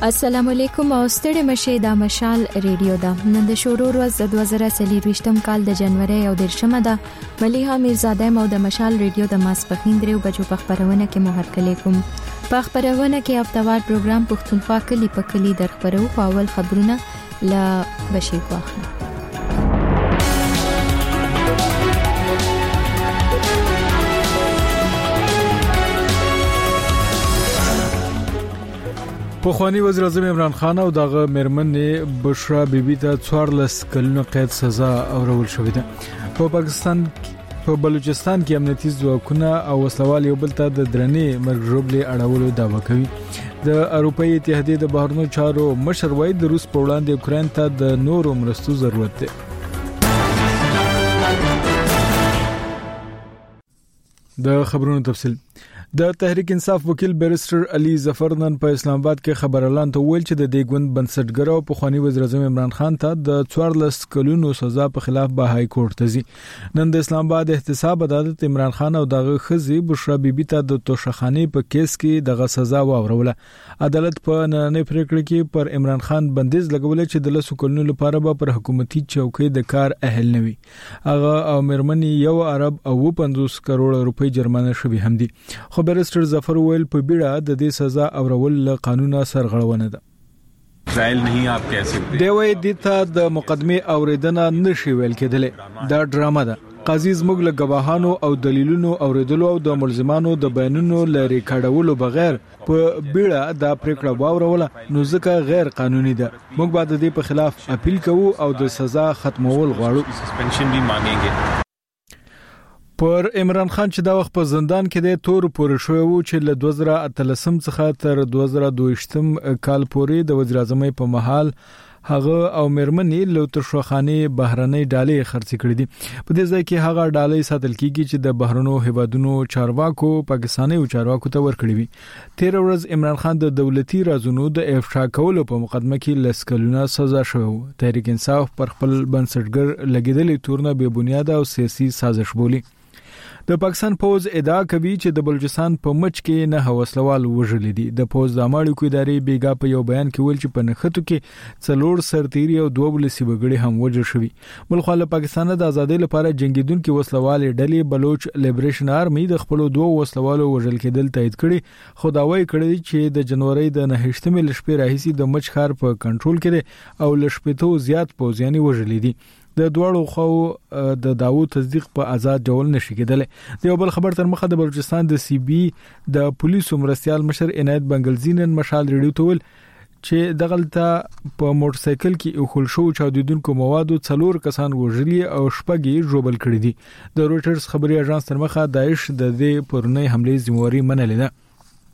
السلام علیکم او ستړي مشه د مشال ریډیو دا نن د شروع ورځ د 2023م کال د جنوري او د شمه ده مليحه میرزاده مو د مشال ریډیو د ماسپخین درو بجو په خبرونه کې محرکلی کوم په خبرونه کې هفتوار پروګرام پښتونخوا کلی په کلی در خبرو په اول خبرونه لا بشي واخلو پخوانی وزیر اعظم عمران خان او دغه مرمن بشرا بیبي ته 14 کلونو قید سزا اورول شوې ده په پاکستان په بلوچستان کې امنیتي ځواکونه او وسلوال یو بل ته د درنې مرګ ژوبلې اړولو دعوه کوي د اروپאי اتحادیې د بهرنیو چارو مشر وایي د روس په وړاندې اوکرين ته د نورو مرستو ضرورت ده د خبرونو تفصیل د تحریک انصاف وکیل بیرستر علي ظفر نن په اسلام آباد کې خبر اعلان ته ویل چې د دې ګوند بنسټګر او پخوانی وزیر اعظم عمران خان ته د 14 کلونو سزا په خلاف به های کورټ ته ځي نن د اسلام آباد احتساب عدالت عمران خان او دغه خزي بشرا بیبي ته د توشخانه په کیس کې دغه سزا واوروله عدالت په نن پریکړه کې پر عمران خان بندیز لګول چې د 10 کلونو لپاره به پر حکومتي چوکۍ د کار اهل نوي هغه او مرمنی یو عرب او 50 کروڑ روپۍ جرمانه شوی هم دي بیرستر ظفر ویل په بیړه د دې سزا اورول له قانونا سرغړونه ده ټرایل نه آپ کہہ سکتے دی وای د ته د مقدمه اوریدنه نشي ویل کېدل دا ډرامه ده قاضي زموږ له گواهانو او دلیلونو اوریدلو او د ملزمانو د بیانونو لري کډولو بغیر په بیړه دا پریکړه واوروله نو ځکه غیر قانوني ده موږ بعد د دې په خلاف اپیل کوو او د سزا ختمول غواړو سسپنشن بھی مانگیں گے پر عمران خان چې دا وخت په زندان کې د تور پورې شوی وو چې له 2013 څخه تر 2022 کال پورې د وزیر اعظم په محل هغه او مرمنی له تشوخانه بهرنۍ ډالۍ خرڅ کړې دي په دې ځای کې هغه ډالۍ ساتل کیږي چې د بهرنو هیوادونو چارواکو پاکستاني او چارواکو ته ورکړي وي 13 ورځ عمران خان د دولتي رازونو د افشا کولو په مقدمه کې لسکلونه سزا شو تحریک انصاف پر خپل بنسټګر لګیدلې تورنه بے بنیاد او سیاسي سازش بولی د پاکستان پوز ادعا کوي چې د بلوچستان په مچ کې نه وسلوال وژل دي د پوز د اماړو ادارې بیګا په یو بیان کې ویل چې په نخښتو کې څلور سرتيري او دوه بلسي وګړي هم وژل شوي ملخواله پاکستان د ازادۍ لپاره جنگیدونکو وسلوال ډلې بلوچ لیبریشن آرمي د خپل دوه وسلوالو وژل کېدل تایید کړي خداوي کړي چې د جنوري د 9 لشپې راهیسي د مچ خار په کنټرول کې او لشپېتو زیات پوزياني وژل دي د دوړو خو د داوود تصدیق په آزاد ډول نشي کېدل د یو بل خبر تر مخه د بلوچستان د سی بي د پولیسو مرستيال مشر عنایت بنگلزینن مشال ریډیو تول چې دغلطه په موټر سایکل کې خل شو چاودیدونکو موادو څلور کسان وژلي او شپږی جوړبل کړی دي د رويټرز خبري اژانس تر مخه داعش د دې پرونی حمله ذمہواری منلې ده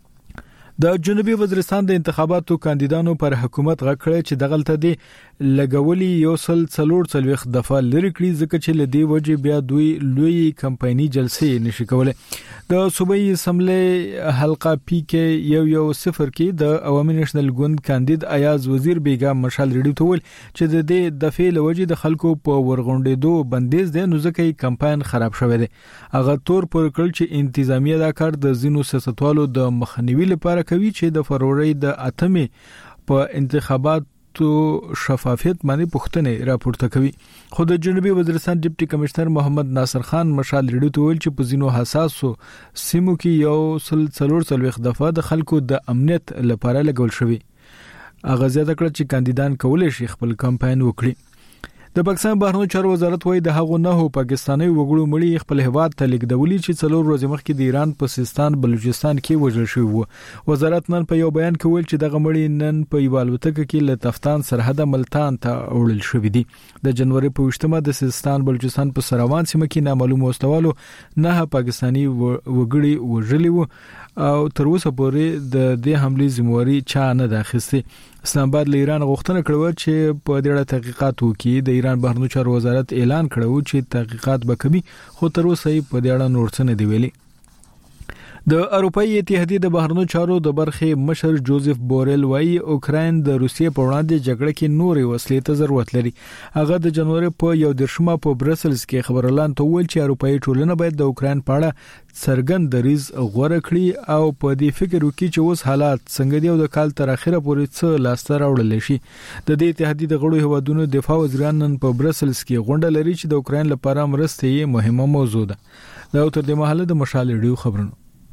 د جنوبي وزیرستان د انتخاباتو کاندیدانو پر حکومت غکړه چې دغلطه دی لګولي یو سل څلور څلويخ دفعه لری کړی ځکه چې لدی وجه بیا دوی لوی کمپایني جلسې نشي کوله د صوبایي اسمبلی حلقه پی کې یو صفر کې د عوامي نېشنل ګوند کاندید ایاز وزیر بیګا مشال ریډیو تول چې د دې دفعه لوجه د خلکو په ورغونډېدو بندیز دی نو ځکه کمپاین خراب شوی دی هغه تور پر کړ چې انتظامیه دا کار د زینو سیاستوالو د مخنیوي لپاره کوي چې د فروری د اتمې په انتخاباتو شفافیت باندې پوښتنه راپورته کوي خو د جنوبي وزیرستان ډیپټي کمشنر محمد ناصر خان مشال ریډیو ته ویل چې په زینو حساسو سیمو کې یو سل څلور څلويخ دفعه د خلکو د امنیت لپاره لګول شوی اغه زیاته کړ چې کاندیدان کولای شي خپل کمپاین وکړي د پاکستان بهرنیو چارو وزارت وایي د هغو نه پاکستاني وګړو مړي خپل هواد ته لیکدولي چې څلور ورځې مخکې د ایران په سیستان بلوچستان کې وژل شوی وو وزارت نن په یو بیان کې ویل چې دغه مړي نن په یوالوتکه کې له تفتان سرحد ملتان ته وړل شوی دي د جنوري په 8مه د سیستان بلوچستان په سروان سیمه کې نامعلوم واستوالو نه پاکستاني وګړي وژلي وو او تر اوسه پورې د دې حمله ذمہواری چا نه داخسته اسلام آباد له ایران غوښتنه کړو چې په دې اړه تحقیقات وکړي د ایران بهرنیو چارو وزارت اعلان کړو چې تحقیقات وکړي خو تر اوسه په دې اړه نور څه نه دی ویلي د اروپאי اتحادیه د بهرنیو چارو د برخې مشر جوزف بورل وايي اوکراین د روسیې په وړاندې جګړه کې نورې وسلې ته ضرورت لري. هغه د جنوري په 1 په برسلز کې خبرلان ته ویل چې اروپאי ټولنه باید د اوکراین په اړه څرګند دریځ غوړه کړي او په دې فکر وکړي چې اوس حالات څنګه دي او د کال تر اخره پورې څه لاسته راوړل شي. د دې اتحادیه د غړو هیوادونو دفاع وزیران نن په برسلز کې غونډه لري چې د اوکراین لپاره مرسته یې مهمه موضوع ده. دا تر دې مهاله د مشال ریډیو خبرونه.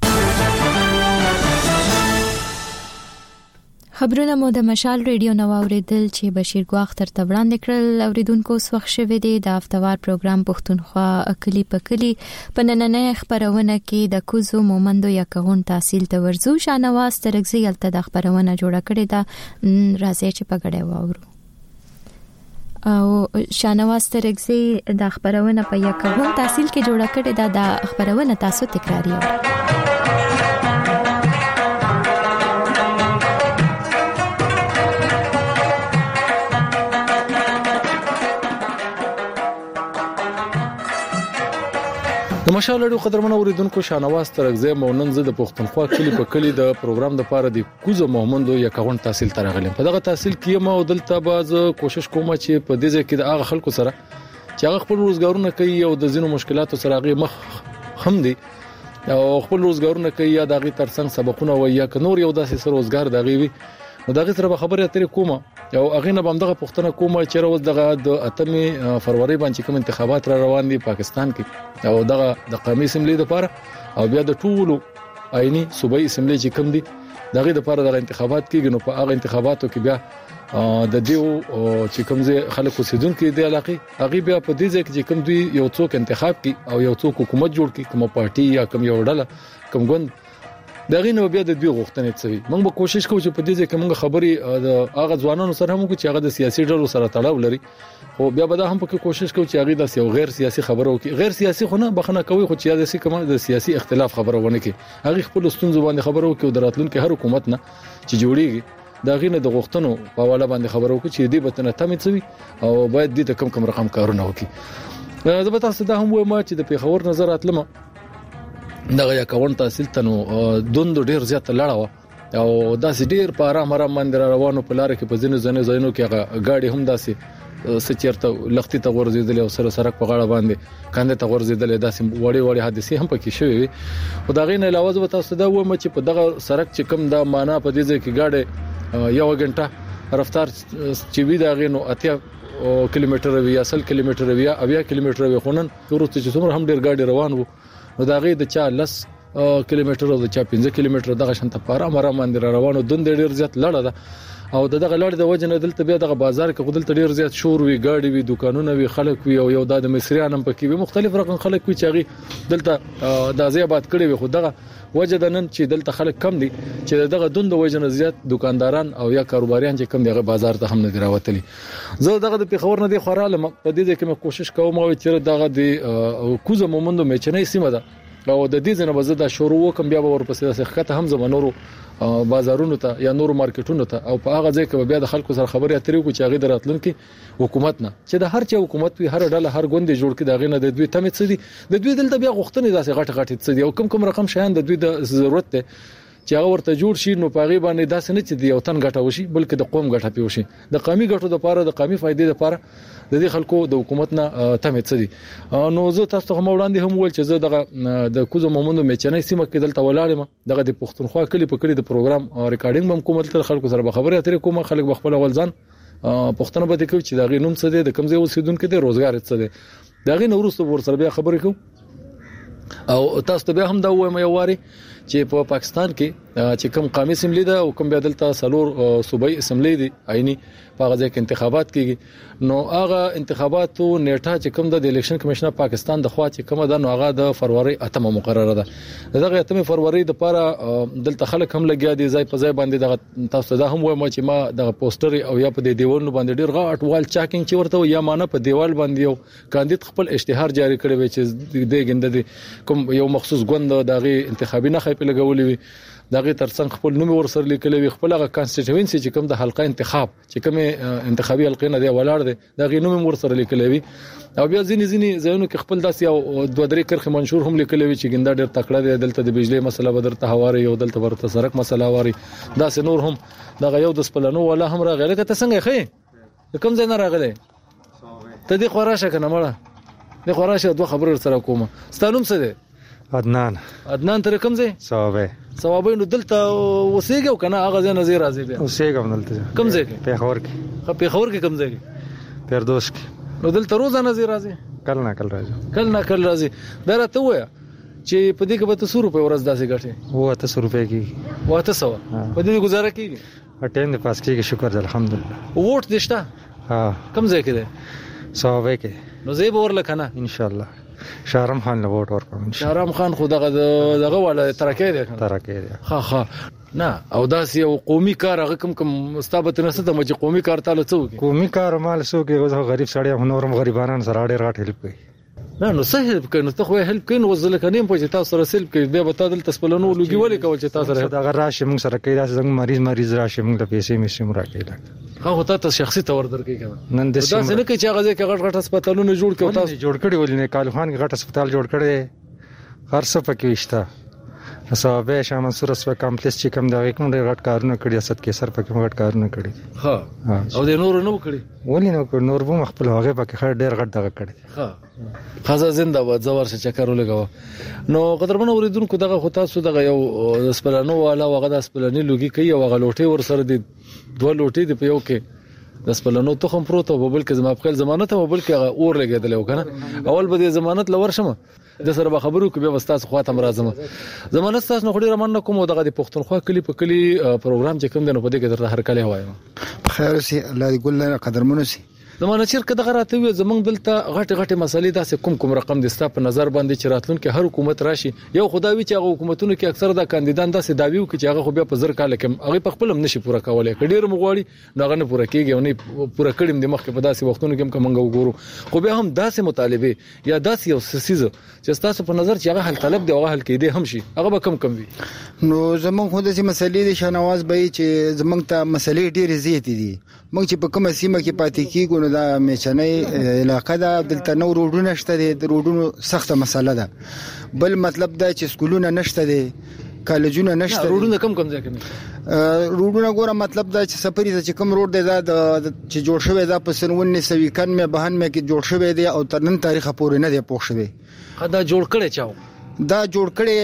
خبرونه مو د مشال ریډیو نو اوریدل چې بشیر ګواخ تر تبړاند کړل. اوریدونکو وخت شوه دی د هفتوار پروګرام پښتونخوا اکلی پکلی په نننۍ خبرونه کې د کوزو مومندو یا کغون تحصیل ته ورزو شانواز ترغزي الته د خبرونه جوړه کړې ده. راځي چې په غړې واورو. او شانواز ترغزي د خبرونه په یا کغون تحصیل کې جوړه کړې ده. د خبرونه تاسو تکراری د مشال ریډیو قدرمنو اوریدونکو شانواز ترغزي مونن زه د پښتونخوا کلی په کلی د پروګرام د پاره د کوزو محمدو یا کغون تحصیل ترغلم. په دغه تحصیل کې ما دلته باز کوشش کوم چې په دې ځای کې د هغه خلکو سره چې هغه خپل روزګارونه کوي او د زینو مشکلاتو سره هغه مخ هم دي او خپل روزګارونه کوي یا دغه ترڅنګ سبقونه وي یا نور یو داسې سره روزګار دغه وي نو دغه سره خبرې اترې کومه او هغه نه بم دغه پښتنه کومه چې روز دغه د 8 فروری باندې کوم انتخابات را روان دي پاکستان کې او دغه د قومي اسمبلی لپاره او بیا د ټولو آئینی صوبایي اسمبلی چې کوم دي دغه لپاره د انتخابات کېږي. نو په هغه انتخاباتو کې بیا د دیو چې کوم ځای خلک اوسیدونکو د علاقې هغه بیا په دې ځای کې کوم دوی یو څوک انتخاب کی او یو څوک حکومت جوړ کی کوم پارټي یا کوم یو ډله کوم ګوند دغه نو بیا د دوی غوښتنې څوي. موږ به کوشش کوو چې په دې ځای کې موږ خبري د هغه ځوانانو سره هم کوو چې هغه د سیاسي ډلو سره تړاو لري او بیا به دا هم په کوشش کوو چې هغه د یو غیر سیاسي خبرو کې غیر سیاسي خو نه بخنه کوي خو چې د کومه د سیاسي اختلاف خبرو ونه کې هغه خپل ستونزو باندې خبرو کې او دراتلونکو هر حکومت نه چې جوړیږي دا غینه د غوښتنو په حواله باندې خبرو کې چې دې بتنه تمې څوي او باید دې ته کم رقم کارونه وکړي. زه به تاسو ته هم وایم چې د پیښور نظر اتلمه دغه یا کون تحصیل تنو دوند ډیر زیات لړاوه او داسې ډیر په آرام باندې روانو په لار کې په ځینو کې غاډي هم داسې سچرته لختي ته ورزيدل او سره سرک په غاړه باندې کاندې ته ورزيدل داسې وړي حادثه هم پکې شوې او دا غینه علاوه زه تاسو ته وایم چې په دغه سرک چې کم دا معنا په دې ځای کې غاډي یو غنټه رفتار چې وی دا غینو اتیا کیلومتر وی 10 کیلومتر وی 80 کیلومتر وی خونن ورته چې څومره هم ډیر غاډي روان وو نو دا غي د چا لس کیلومتر او د چا 15 کیلومتر دغه شنت پاره باندې روانو دوند ډیر زیات لړه ده او دغه لړ د وجه نه دلته بیا دغه بازار کې خودل ډیر زیات شور وی گاډي وی دکانونه وی خلک وی او یو د مصریان هم پکې وی مختلف رقم خلک وی چې دلته د ازیابات کړي وی خو دغه وجه د نن چې دلته خلک کم دي چې دغه دوند وجه نه زیات دکانداران او یا کاروباریان چې کم دغه بازار ته هم نه راوتلي. زه دغه د پیښور نه دی خوراله په دې کې کوشش کوم چې دغه د کوزه مومندو میچنې سیمه ده او د دې ځنه بزه د شروع وکم بیا ورپسې د ښکته هم زمونورو بازارونو ته یا نورو مارکیټونو ته او په هغه ځای کې بیا د خلکو سره خبرې اترې کو چې هغه دراتلونکو حکومت نه چې د هر چا حکومت وي هر ډله هر ګوند جوړ کړي دغه نه د دوی تمه څه دي د دوی دلته بیا غوښتنې داسې غټ څه دي او کم رقم شیان د دوی د ضرورت ته چې هغه ورته جوړ شي نو پاغي باندې داسې نه چې دی او تن غټه وشي بلکې د قوم غټه پیوشي د قومي غټو د لپاره د قومي فائدې لپاره د دې خلکو د حکومت نه تمه څه دي. نو زه تاسو ته وړاندې هم ول چې زه دغه د کوزو مومندو میچنې سیمه کې دلته ولاړم دغه د پښتونخوا کلی په کلی د پروګرام ریکارډینګ هم کوم تل خلکو سره خبرې اترې کوم خلک خپل ولزان پښتنه به کوي چې دغه نوم څه دي د کوم ځای اوسیدونکو د روزګار څه دي دغه نورسته ور سره بیا خبرې کوم او تاسو ته بیا هم دا وایم یو واري چې په پاکستان کې چې کوم قومي اسمبلی ده او کوم بدلته سلور صوبایي اسمبلی دي عیني په هغه ځکه انتخابات کیږي نو هغه انتخاباتو نیټه چې کوم د الیکشن کمیشنر پاکستان د خوا چې کوم ده نو هغه د فروری 8 مقرره ده دغه 8 فروری د لپاره دلته خلک هم لګیا دي ځای په ځای باندې دغه تاسو ته هم وایم چې ما د پوسټر او یا په دیوالونو باندې ډیر غاټ وال چاکینګ چې ورته یا مانه په دیوال باندې یو کاندید خپل اشتهار جاری کړی وي چې د ګنده کوم یو مخصوص ګوند دغه انتخابي نه په لګولې وي دغه ترڅنګ خپل نوم ورسره لیکلی وي خپل هغه کانسټیټوینسي چې کوم د حلقه انتخاب چې کوم انتخابي حلقې نه دی ولاړ دی دغه نوم ورسره لیکلی وي او بیا ځینې ځایونو کې خپل داسې او 2-3 کرخه منشور هم لیکلی وي چې ګنده ډېر تکړه دی دلته د بجلی مسله بدرته هواري او دلته ورته سرک مسله هواري داسې نور هم دغه یو د سپلنو ولا هم راغلی که ته څنګه خې کوم ځای نه راغلی ته دې خوراشه کنه مړه دې خوراشه دوه خبرې سره کومه ستانوم څه دی عدنان تر کوم ځای ثوابې نو دلته وسېګو کنه هغه ځای نظر راځي بیا وسېګم دلته کوم ځای پیښور کې کوم ځای پردوس کې نو دلته روزانه نظر راځي کله نه کله راځي دا راته وایي چې په دې کې به 100 روپے ورځ داسې ګټي 200 روپے کې 200 په دې گزاره کیږي اټین د پاس کې شکر الحمدلله ووټ دشته کوم ځای کې ده صوابه کې نو زه به ورل کنه ان شاء الله شهرام خان له ووټ ورکوم شهرام خان خو دغه ولا ترکه دی ها نه او داسې یو قومي کار هغه کوم مستابت نه ستته چې قومي کار تعالی څوک قومي کار مال څوک غریب سړی هنورم غریبانو سره ډېر غټ هیلپ کوي نه نو څه هیلپ کوي نو ته خو هیلپ کوي نو ځل کنیم په چې تاسو سره هیلپ کوي بیا به تاسو دلته سپلنو لوګي ولې کول چې تاسو سره دا راشه موږ سره کوي دا څنګه مریض راشه موږ ته پیسې میسې راکړي خو تاسو شخصي تور درکې کنه نن د تاسو نه کوي چې هغه ځکه غټ هسپتالونه جوړ کړو تاسو جوړ کړی ولې نه کال خان کې غټ هسپتال جوړ کړی هر څه پکې وشته صاحبې شاه منصور اسوه کمپلیکس چې کوم دغه کوم ډېر غټ کارونه کړی اسد کې سر پکې غټ کارونه کړی ها او د نور نو کړی ولې نو نور به خپل هغه پکې ډېر غټ دغه کړی ها خزا زنده و زور څه چکر ولګو نو قدرمن اوریدونکو دغه خو تاسو دغه یو سپلانو والا وغه د سپلانی لوګي کوي او غ لوټي ور سره دي 2 لوټي دی په یو کې د سپلانو تخم پروت او بل کې زما په خپل ضمانت او بل کې اور لګیدل وکنه اول به ضمانت لور شمه د سره به خبرو کې به واستاس خواته مرزمه زمانه تاسو نه خوري رمن کوم دغه د پښتونخوا کلی په کلی پروګرام چې کوم د نو په دې کې درته هر کله وایم خیر سي الله دې ګل قدرمنو سي زمانه چیرته دغه راته وي زمونږ دلته غټه مسلې داسې کوم رقم د ستا په نظر باندې چې راتلونکي هر حکومت راشي یو خدای چې هغه حکومتونو کې اکثر د کاندیدان داسې داوی کوي چې هغه خو بیا په زر کال کې هغه په خپل هم نشي پوره کولای کډیر مغواړي هغه نه پوره کیږي او نه پوره کړم د مخکې په داسې وختونو کې کومه وګورو خو به هم داسې مطالبه یا داسې یو سیزه چې تاسو په نظر چې هغه حل طلب دی او هغه حل کېده هم شي هغه به کم وي نو زمونږ خو د مسلې د شنواز به چې زمونږ ته مسلې ډېرې زیاتې دي موږ چې په کومه سیمه کې پاتې کیږو نو دا میچنې علاقه ده دلته نو روډونه شته دي د روډونو سخته مسله ده بل مطلب دا چې سکولونه نشته دي کالجونه نشته روډونه کم ځای کې روډونه ګوره مطلب دا چې سفرې چې کوم روډ دی دا چې جوړ شوی دا په سن 1991 کې جوړ شوی دی او تر نن تاریخ پورې نه دی پوښ شوی دا جوړ کړي چاو دا جوړ کړي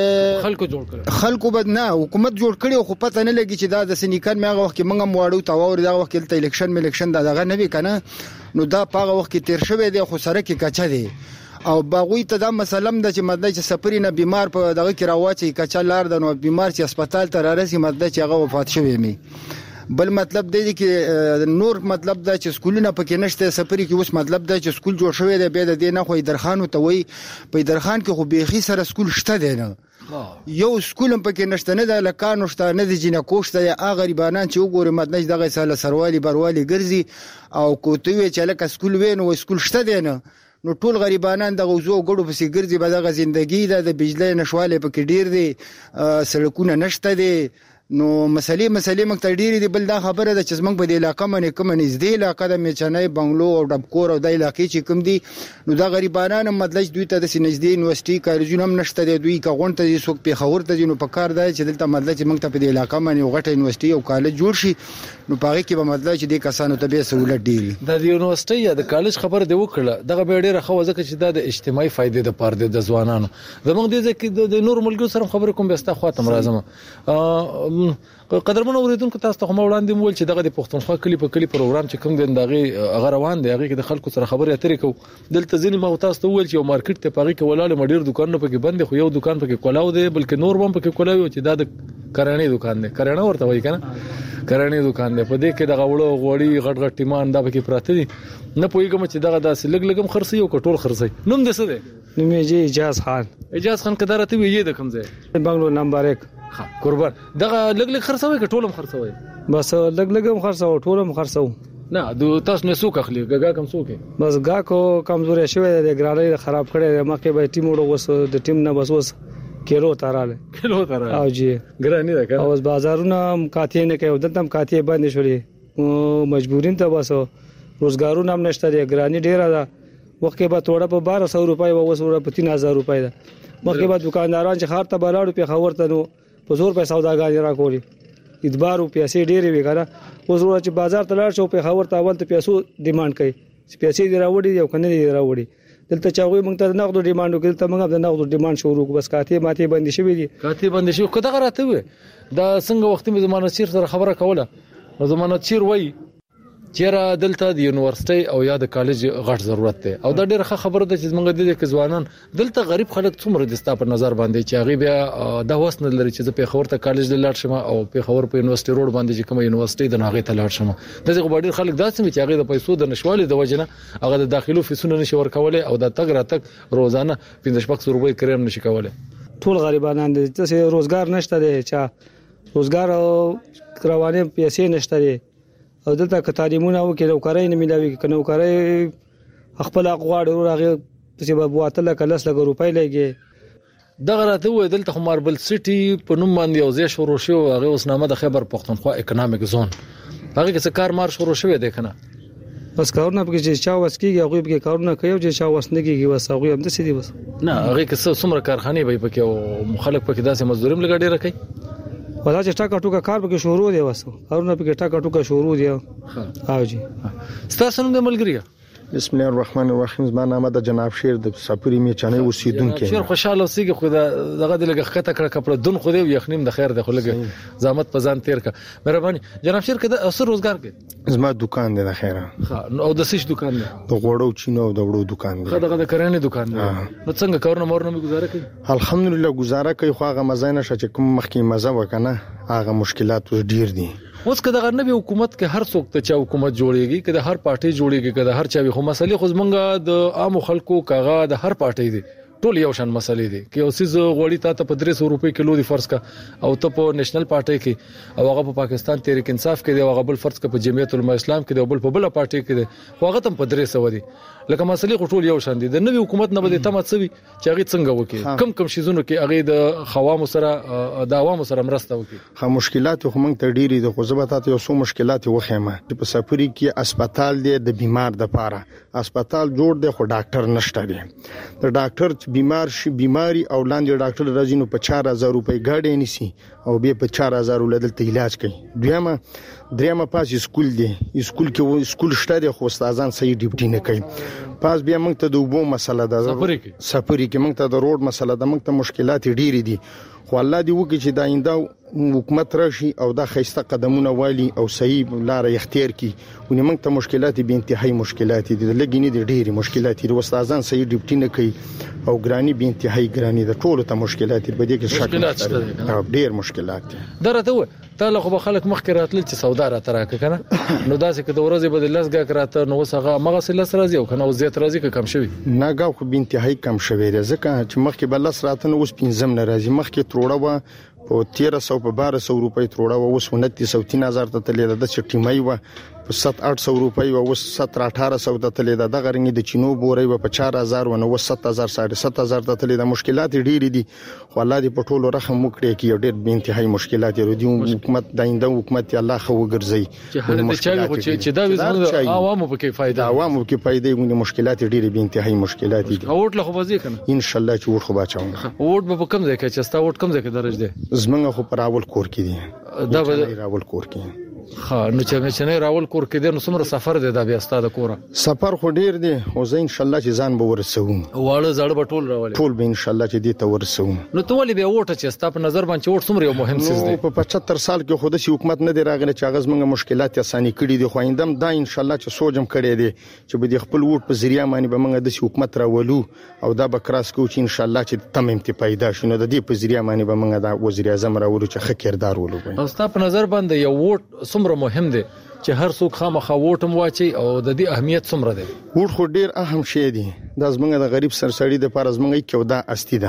خلکو بد نه حکومت جوړ کړي خو پته نه لګي چې دا د سنیکان مې هغه وخت کې منګم واړو تا وور دا وخت کې الیکشن دغه نه وی کنه نو دا په هغه وخت کې تیر شوی دی خو سره کې کچا دی او باغوي ته دا مسلم د چې مده چې سفرې نه بیمار په دغه کې راوچي کچا لار د نو بیمار چې هسپتال ته رارسي مده چې هغه وفات شوی می بل مطلب دی چې نور مطلب دا چې سکولونه پکې نشته سفرې کې اوس مطلب دا چې سکول جوړ شوی دی به د دې نه خو درخان ته وای په درخان کې خو بيخي سره سکول شته دی نه یو سکول پکې نشته نه د لکانو شته نه د جنکو شته یا غریبانان چې وګوري مدنه دغه ساله سروالي بروالي ګرځي او کوتوي چې لکه سکول وینو سکول شته دی نه نو ټول غریبانان د غوزو ګړو په سي ګرځي به دغه ژوندۍ د بجلی نشواله پکې ډیر دي سړکونه نشته دي نو مسلې مکتر ډیری دی بل دا خبره ده چې زمنګ په دې علاقې باندې کوم نږدې علاقې د میچنای بنگلو او ډبکور او د علاقې چې کوم دي نو دا غریبانان مدلج دوی ته د نږدې یونیورسيټي کالجونه هم نشته دی دوی کا غونټه دي څوک په خبر ته نو په کار دی چې دلته مدلج موږ ته په دې علاقې باندې غټه یونیورسيټي او کالج جوړ شي نو پاره کې به مدلج چې د کسانو ته به سہولت ډیری د یونیورسيټي یا د کالج خبر دی وکړه دغه به ډیره خو ځکه چې د اجتماعي فائدې د پاره د ځوانانو زموږ د نور ملګرو سره خبرې کوم بستا خاطر راځم قدرمن اوریدونکو تاسو ته وړاندې مول چې دغه د پښتونخوا کلی په کلی پروګرام چې کوم دغه هغه روان دی هغه کې د خلکو سره خبرې اترې کو دلته ځینې ما تاسو ته ویل چې یو مارکیټ ته پاږي کې ولاله مډیر دکانونه پکې بند خو یو دکان پکې کولاو دی بلکې نور هم پکې کولاو چې دا د کرانې دکان دی کرانه ورته وایي کنه کرانې دکان دی په دې کې دغه وړو غوړی غټ ټیمان دا پکې پراته دي نه پویګم چې دغه داسې لګم خرڅي او کټول خرڅي نوم دې څه دی نوم یې اجاز خان کدارته ویې د کوم ځای بنگلور نمبر 1 قربان دغه لګ خرڅوي کټولم خرڅوي بس لګم خرڅو ټولم خرڅو نه تاسو نه سوق اخلي ګاګا کم سوق بس ګا کو کمزوري شوی د ګرالۍ خراب کړي مکه به ټیم وړو وس د ټیم نه بس وس کیلو تراله او جی ګرانی ده او بازارونه کاتې نه کوي دلته کاتې باندې شولې مجبورین ته واسو روزګارونه هم نشته دی ګرانی ډیره ده وخت کې به توړه په 1200 روپۍ او وسوره په 3000 روپۍ ده مخکې به دکانداران چې خار ته بلاړو په خبرته نو په زور په سوداګانې راکولي ادبار او پیسې ډېرې وی کنه اوس ورته چې بازار ته لاړ شو په خبرته اول ته پیسو ډیماند کوي چې پیسې دی راوړي یو کنه دی راوړي دلته چاغوي موږ ته نقد ډیماند وکړل ته موږ د نقد ډیماند شروع بس کاتې ماته بندي شوې دي کاتې بندي شو کده راته وي دا څنګه وخت می زمانه چیر سره خبره کوله زمانه چیر وای چیرې دلته د یونیورسيټي او یا د کالج غټ ضرورت دی او دا ډېر خبره ده چې موږ د دې ځوانان دلته غریب خلک څومره د ستا په نظر باندې چې هغه بیا د وسن لري چې په خبرته کالج لاړ شم او په خبر په یونیورسيټي روډ باندې چې کوم یونیورسيټي د ناغې ته لاړ شم دغه ډېر خلک داسې چې هغه د پیسو د نشوالي د وجنه هغه د داخلو فیسونه نشي ورکولای او د تګ راتګ روزانه 1500 روپۍ کریم نشي کولای ټول غریبانان دي چې روزګار نشته دي چې روزګار او روانه پیسې نشته دي او دلته کتاریمونه او کې نوکرای نه ملاوي کې نوکرای خپل اقواړ راغی چې په بواتله کلس لګ روپۍ لګي دغه راته وې دلته ماربل سيټي په نوم باندې یو ځای شروع شو هغه اوسنامه د خیبر پختونخوا اکونومیک زون هغه کې کار مار شروع شوی دی کنه بس کارونه به چې چا وسکیږي هغه به کارونه کوي چې چا وسنګيږي بس هغه هم د سيدي بس نه هغه کې څومره کارخانه به پکې او مخالف پکې داسې مزدوریم لګړي راکې ولا چې ټاکا ټوکا کار به شروع دی وسو کارونه به ټاکا ټوکا شروع دی ها جی ستاسو نوم د ملګری بسم الله الرحمن الرحیم زما نامه د جناب شیر د سپری می چانه اوسیدونکو شیر خوشاله اوسېږي خو دغه د لګه خطه کړه کپړه دون خو دی یخنیم د خیر د خو لګه زحمت پزان تیر کا مهرباني جناب شیر کده اثر روزګار کې زما دکان دی د خیره او د سیش دکان دی د غوړو چینو د وړو دکان دی دغه د کرانې دکان دی نو څنګه کارونه مورنه گزاره کوي الحمدلله گزاره کوي خو هغه مزاینه چې کوم مخکې مزه وکنه هغه مشکلات ډیر دي اوس کله غره نبی حکومت کې هر څوک ته چې حکومت جوړيږي کله هر پارټي جوړيږي کله هر چا وي خو مسلې خو زمونږه د عام خلکو کاغه د هر پارټي دي ټول یو شان مسلې دي کې اوسې غوړی ته په 300 روپۍ کیلو دی فرض کا او ته په نېشنل پارټي کې او هغه په پاکستان تحریک انصاف کې دی او هغه بل فرض کا په جمعیت العلماء اسلام کې دی او بل په بل پارټي کې دی خو هغه تم په 300 دي لکه مسلې ټول یو شان دي د نوې حکومت نه بده تمه څوي چې هغه څنګه وکي کم شیزونو کې هغه د خوامو سره د عوامو سره مرسته وکي خو مشکلات خو موږ ته ډېری د خصوصات یو څو مشکلات وخېمه په سفري کې هسپتال دی د بیمار د پاره هسپتال جوړ دی خو ډاکټر نشته دی د ډاکټر بیمار شي بیماری او لاندې ډاکټر راځي نو په 4000 روپۍ گاډي نيسي او به په 4000 ولدل علاج کوي درېمه پاس سکول دی سکول کې سکول شته دی خو استادان صحیح ډیوټي نه کوي پاس بیا موږ ته د وبو مسله ده سفري کې موږ ته د روډ مسله ده موږ ته مشکلات ډېری دي خو الله دې وکړي چې دا آینده حکومت راشي او دا خیسته قدمونه والی او صحیح لار اختیار کړي ونې موږ ته مشکلات به انتهایی مشکلات دي لګینې دي ډېری مشکلات دي استادان صحیح ډیوټي نه کوي او ګرانی به انتهایی ګرانی د ټولو ته مشکلات دي بده کې شک ډېر مشکلات دي درته ته له خو خلک مخکې راتل چې سودا را تراکه کنه نو داسې کده ورځې به لږ غا کراته نو وسغه مغه سلس راځي او کنه زیات راځي که کم شوی نه غاو خو به انتهایی کم شوی ځکه چې مخکې بل لس راتنه اوس 15 نه راځي مخکې تروړه و په 1300 په 1200 روپۍ تروړه و اوس 2900 3000 ته تللی د چټیمای و په 7-800 روپۍ او 17-1800 ته تللی د غرنګ د چینو بوري و په 4000 و نو 7000 ته تللی د مشکلات ډېری دي خو الله دې په ټولو رحم وکړي کې یو ډېر به انتهایی مشکلات لري حکومت داینده حکومت الله خو وګرځي چې دا وزن عوامو په کې فائدہ عوامو کې فائدې غوډه مشکلات ډېری به انتهایی مشکلات دي اوټ له خو بځي کنه ان شاء الله چې وټ خو بچاو اوټ به کم ځای کې چې ستا اوټ کم ځای کې درج دي زمنګ خو پر اول کور کې دي دا به راول کور کې خا نو چې نه راول کور کې د نو سمره سفر دی دا بیا ستاده کوره سفر خو ډیر دی او زه ان شاء الله چې ځان به ورسوم واړه زړه به ټول راولې ټول به ان شاء الله چې دې ته ورسوم نو ته ولې به وټه چې ستا په نظر باندې وټ سمره یو مهم څه دی په 75 سال کې خود سي حکومت نه دی راغلی چې هغه زموږ مشکلات اساني کړي دي خو اندم دا ان شاء الله چې سوچم کړي دي چې به د خپل وټ په ذریعہ باندې به موږ د حکومت راولو او دا به کراس کو چې ان شاء الله چې تم امتیاز پیدا شي نو د دې په ذریعہ باندې به موږ د وزیر اعظم راولو چې ښه کردار ولوي او ستا په نظر باندې یو وټ سمره مهم دی چې هر څوک خامخا ووټم واچي او د دې اهمیت څومره دی ووټ خو ډیر اهم شی دی دا زمونږ د غریب سرسړی د پاره زمونږ کې ودا استی ده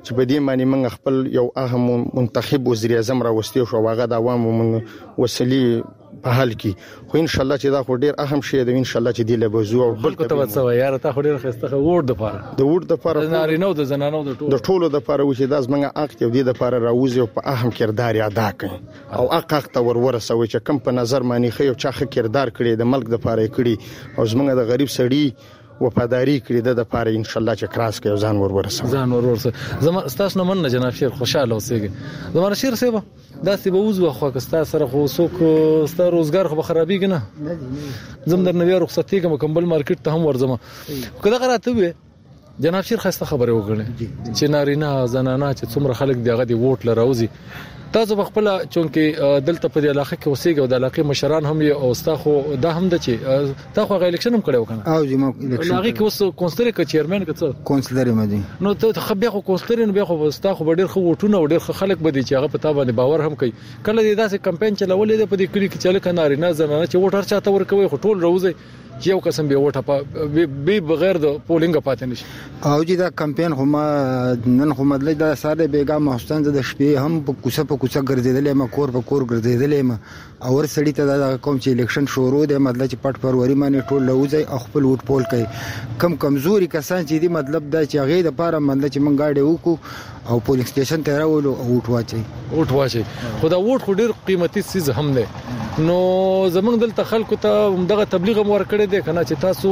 چې په دې معنی موږ خپل یو اهم منتخب وزیر اعظم راوستي شو هغه د عوامو وسیلې په حل کې خو ان شاء الله چې دا خو ډیر اهم شی دی ان شاء الله چې دی له بزو او بل ته وڅو یار ته خو ډیر خسته ووټ د پاره نارینه د زنانو د ټولو د پاره و چې داس منګه اخت دی د پاره راوځي او په اهم کردار ادا کړي او اقاق ته ورسوي چې کم په نظر مانی خو یو چا کردار کړي د ملک د پاره کړي او زمونږ د غریب سړی وفاداری کړی د پاره ان شاء الله چې کراس کې ځان ورسره زما ستاسو نه من جناب شیر خوشاله اوسېږي زما شیر سیبا دا سی به وځو خو کستا سره خو څوک ست روزګار خو خرابېږي نه زم در نوې رخصتي کوم کمبل مارکیټ ته هم ورځم کله غراته وي جناب شیر خسته خبره وکړي چې نارینه زنانه چې څومره خلک دیغه دی ووټ لراوځي تاسو خپل چونکه دلته په علاقې کې اوسېږي او د علاقې مشران هم یو اوستا خو دا هم د چې تا خو غو الیکشن هم کړو کنه او زمو الیکشن هغه کې اوس کونسلر کې چیرمن کې کونسلر مدي نو ته خو بیا خو کونسلر نه بیا خو اوستا خو ډېر خو وټونه ډېر خلک بده چې هغه په تا باندې باور هم کوي کله دې داسې کمپاین چلولې ده په دې کلی کې چې لکه نارینه زنانه چې ووټر چاته ورکوي خو ټول روزي یو قسم به وټه به بغیر د پولینګ پاتې نشي او چې دا کمپاین هم نن هم مدلې دا ساده بیګا محسن د شپې هم په کوڅه ګرځیدلې ما کور په کور ګرځیدلې ما او ور سړی ته دا کوم چې الیکشن شروع دی مطلب چې پټ پروري باندې ټول لوځي او خپل ووټ پول کوي کمزوري کسان چې دی مطلب دا چې هغه د پاره مطلب چې مونږ گاډي وکړو او پولینګ سټیشن ته راولو او ووټ واچي خو دا ووټ خو ډیر قیمتي چیز هم دی نو زمونږ دلته خلکو ته دغه تبلیغ مور کړی دی کنه چې تاسو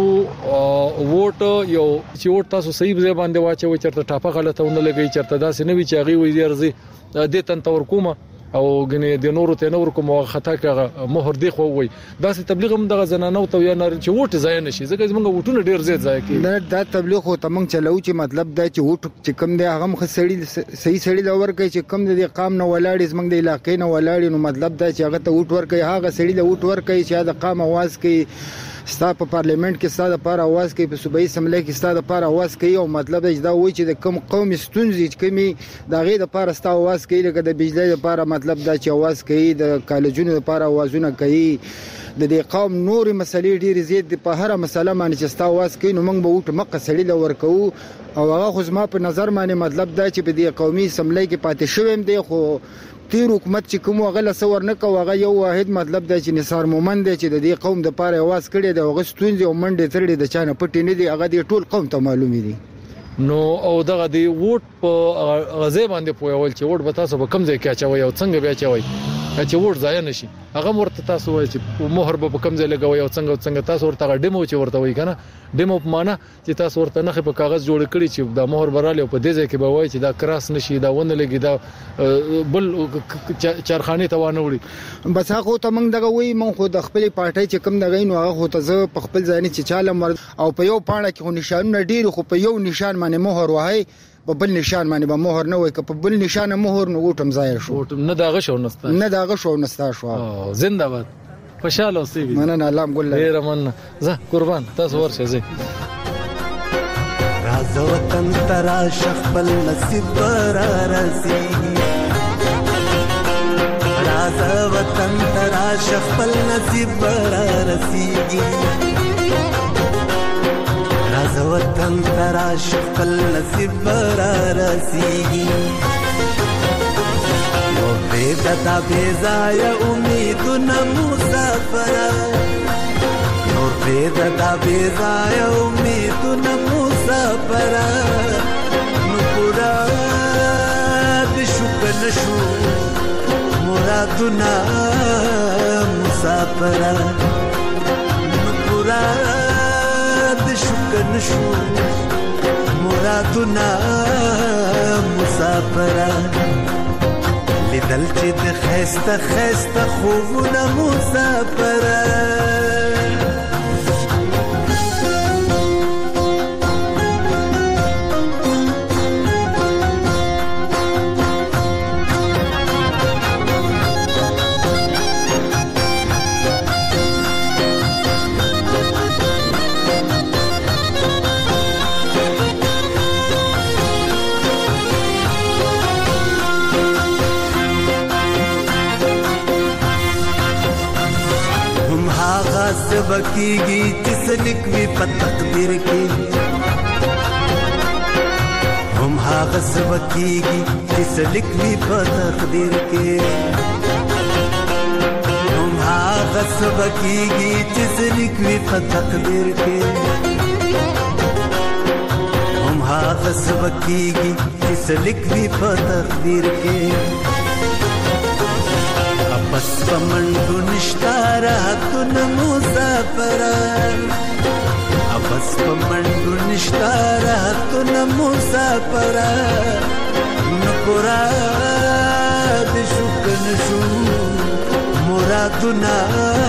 ووټ یو چې ووټ تاسو صحیح ځای باندې واچوي چرته ټاپه غلطه ونه لګي چرته داسې نه وي چې هغه وي ارزي د تن تور کومه او غني د نورو ته نور کوم خطا کې مهر دی خو وي داسې تبلیغ هم دغه زنانو ته یا نار چې ووټ ځای نشي ځکه زمونږ ووټونه ډیر زیات ځای کې دا تبلیغ خو تمنګ چلو چې مطلب دا چې ووټ چې کم دی هغه مخ صحیح سړی لور کوي چې کم دی قام نه ولاړ زمونږ د علاقې نه ولاړ نو مطلب دا چې هغه ته ووټ ور کوي هغه سړی له ووټ ور کوي چې د قام आवाज کوي ستا په پارلیمنت کې ستا د لپاره आवाज کوي په صوبایي اسمبلی کې ستا د لپاره आवाज کوي او مطلب دا وایي چې د کوم قومي ستونزې چې کومي د غي د لپاره ستا आवाज کوي لکه د بجلی لپاره مطلب دا چې आवाज کوي د کالجونو لپاره आवाजونه کوي د دې قوم نوري مسلې ډېر زیات په هر مسله باندې چې ستا आवाज کوي نو موږ به وټ مقه سړی لور کوو او هغه خو زما په نظر باندې مطلب دا چې په دې قومي اسمبلی کې پاتې شوم دی خو تیر حکومت چې کوم غل سور نه کوي یو واحد مطلب دا چې نثار مومن دی چې د دې قوم د پاره आवाज کړي د غستونځ او منډه ترړي د چانه پټی نه دی هغه د ټول قوم ته معلومي دي نو او دغه دی ووټ په غزه باندې پویول چې ووټ به تاسو به کم ځای کې اچوي او څنګه به اچوي چې ووټ ځای نشي هغه ورته تاسو وایي چې مهر به کم ځای لګوي او څنګه تاسو ورته ډیمو چې ورته وایي کنه ډیمو په معنا چې تاسو ورته نه په کاغذ جوړ کړی چې دا مهر براله په دې ځای کې به وایي چې دا کراس نشي دا ونه لګي دا بل چارخانه ته وانه وړي بس هغه ته موږ دغه وایي موږ خو د خپل پارټي چې کم دغه نو هغه خو ته په خپل ځای نه چې چاله او په یو پاڼه کې نشانونه ډیر خو په یو نشان باندې مهر وای په بل نشان باندې به مهر نه وای که په بل نشان مهر نو وټم ځای شو نه داغه شو نستا شو زنده‌باد خوشاله اوسئ مننه الله ګل ډیر مننه زه قربان تاسو ورشه زه راز وطن ترا شخبل نصیب را رسی راز وطن ترا شخبل نصیب را رسیږي راز وطن ترا شخبل نصیب را رسیږي دا بیزای امیدونه مسافر نور دا بیزای امیدونه مسافر نو پورا د شکر نشو مرادونه مسافر نو پورا د شکر نشو مرادونه مسافر لیدل چې د خسته خوبونه مسافر بکیږي چې سنک وی په تقدیر کې هم ها هغه سبکیږي چې سلیک وی په تقدیر کې هم هغه سبکیږي چې سلیک وی په تقدیر کې هم هغه سبکیږي چې سلیک وی په تقدیر کې بس پمنډو نشتاره تون مسافران بس پمنډو نشتاره تون مسافران نپورا د شکن شو مرادنا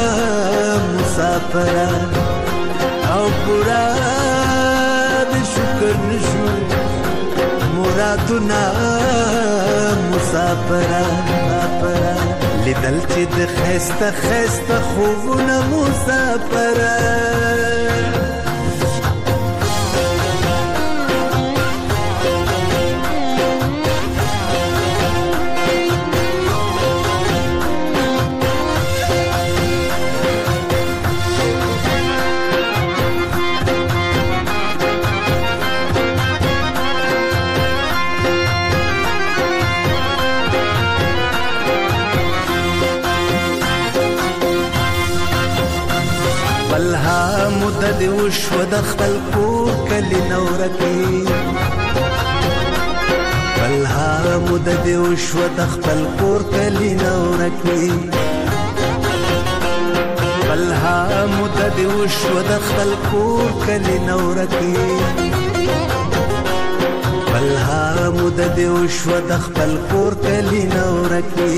مسافران او پورا د شکن شو مرادنا مسافران لیدل چې د خسته خسته خوبونه مسافران مدد وشو د خپل کور کلی نورکی بلها مدد وشو د خپل کور کلی نورکی بلها مدد وشو د خپل کور کلی نورکی بلها مدد وشو د خپل کور کلی نورکی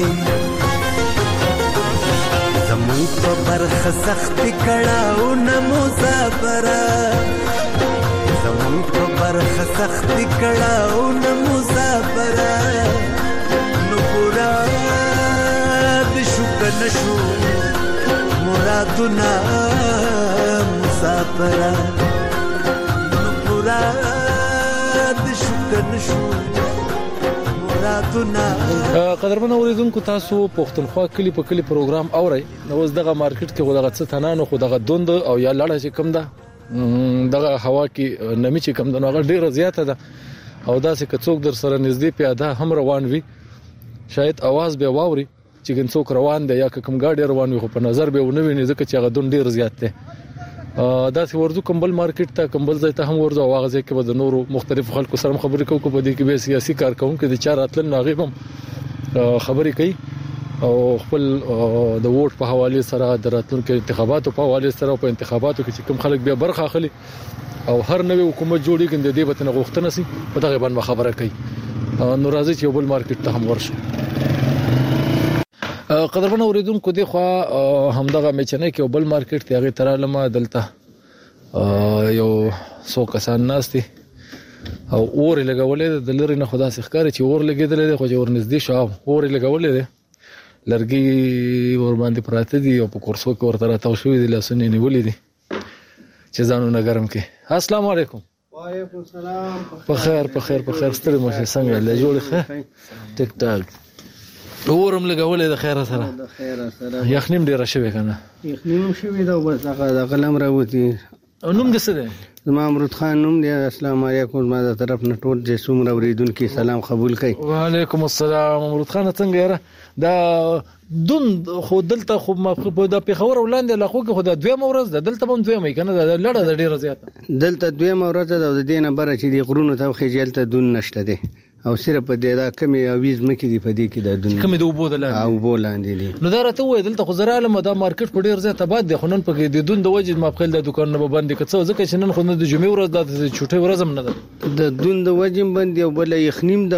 زمون په برخه سخت کړهو نه مسافران زمون په برخه سخت کړهو نه مسافران نو پورا د شکر نشو مرادنا مسافران نو پورا د شکر نشو قدرمن اوریدونکو تاسو پښتونخوا کلی په کلی پروګرام اورئ نو اوس دغه مارکیټ کې غوډه څه تنانو خو دغه دوند او یا لړه چې کم ده دغه هوا کې نمی چې کم ده نو هغه ډیره زیاته ده او دا چې څوک در سره نږدې پیاده هم روان وي شاید आवाज به واوري چې څوک روان دی یا کوم ګاډي روان وي خو په نظر به ونه ویني ځکه چې هغه دوند ډیر زیات دی دا چې ورځو کمبل مارکیټ ته کمبل ځای ته هم ورځو واغ ځای کې به د نورو مختلف خلکو سره خبرې کوو په دې کې به سیاسي کارکونکو د چار اتل ناغي هم خبرې کوي او خپل د ووټ په حواله سره د راتلونکو انتخاباتو په حواله سره په انتخاباتو کې کوم خلک به برخه اخلي او هر نوې حکومت جوړیږي د دې بتنه غوښتنه سي په دغه باندې خبره کوي نو راځي چې بل مارکیټ ته هم ورشو قدرمن اوریدونکو د خو همدغه میچنه کې بل مارکیټ ته هغه ترالمه دلته یو څو کسان ناشتي او اور لګولې د لری نه خدا ښکار چې اور لګیدل دي خو جوړ نږدې شو اور لګولې دي لرګي ور باندې پراته دي او په کورسو کې ورته راټاو شوې دي لاسونه نیولې دي چې ځانونه ګرم کې السلام علیکم وعلیکم السلام په خیر ستړي مو څنګه له جوړ ښه ټیک ټاک اورم لګولې د خیره سره یخنیم ډیر شوی کنه یخنیم شوی دا بس هغه قلم راوتی نوم د څه دی زما امرود خان نوم دی السلام علیکم ما د طرف نه ټول د څومره اوریدونکو سلام قبول کړئ وعلیکم السلام امرود خان څنګه یاره دا دون خو دلته خو د پیښور ولاندې لا خو د دویم ورځ د دلته هم دویم کنه د لړه د ډیره زیاته دلته دویم ورځ د دینه بره چې د غرونو ته خېجلته دون نشته دی او صرف په دې دا کمی اویز مکه دی په دې کې د دنیا کمی د وبو د لاندې او وبو لاندې دي نو دا راته وای دلته خو زراله مدا مارکیټ په ډیر زیات آباد دی خو نن په د دون د وجې ما خپل د دکان نه باندې کڅو ځکه چې نن خو د جمعې ورځ د چټي ورځ هم نه ده د دون د وجې باندې او بل یخنیم د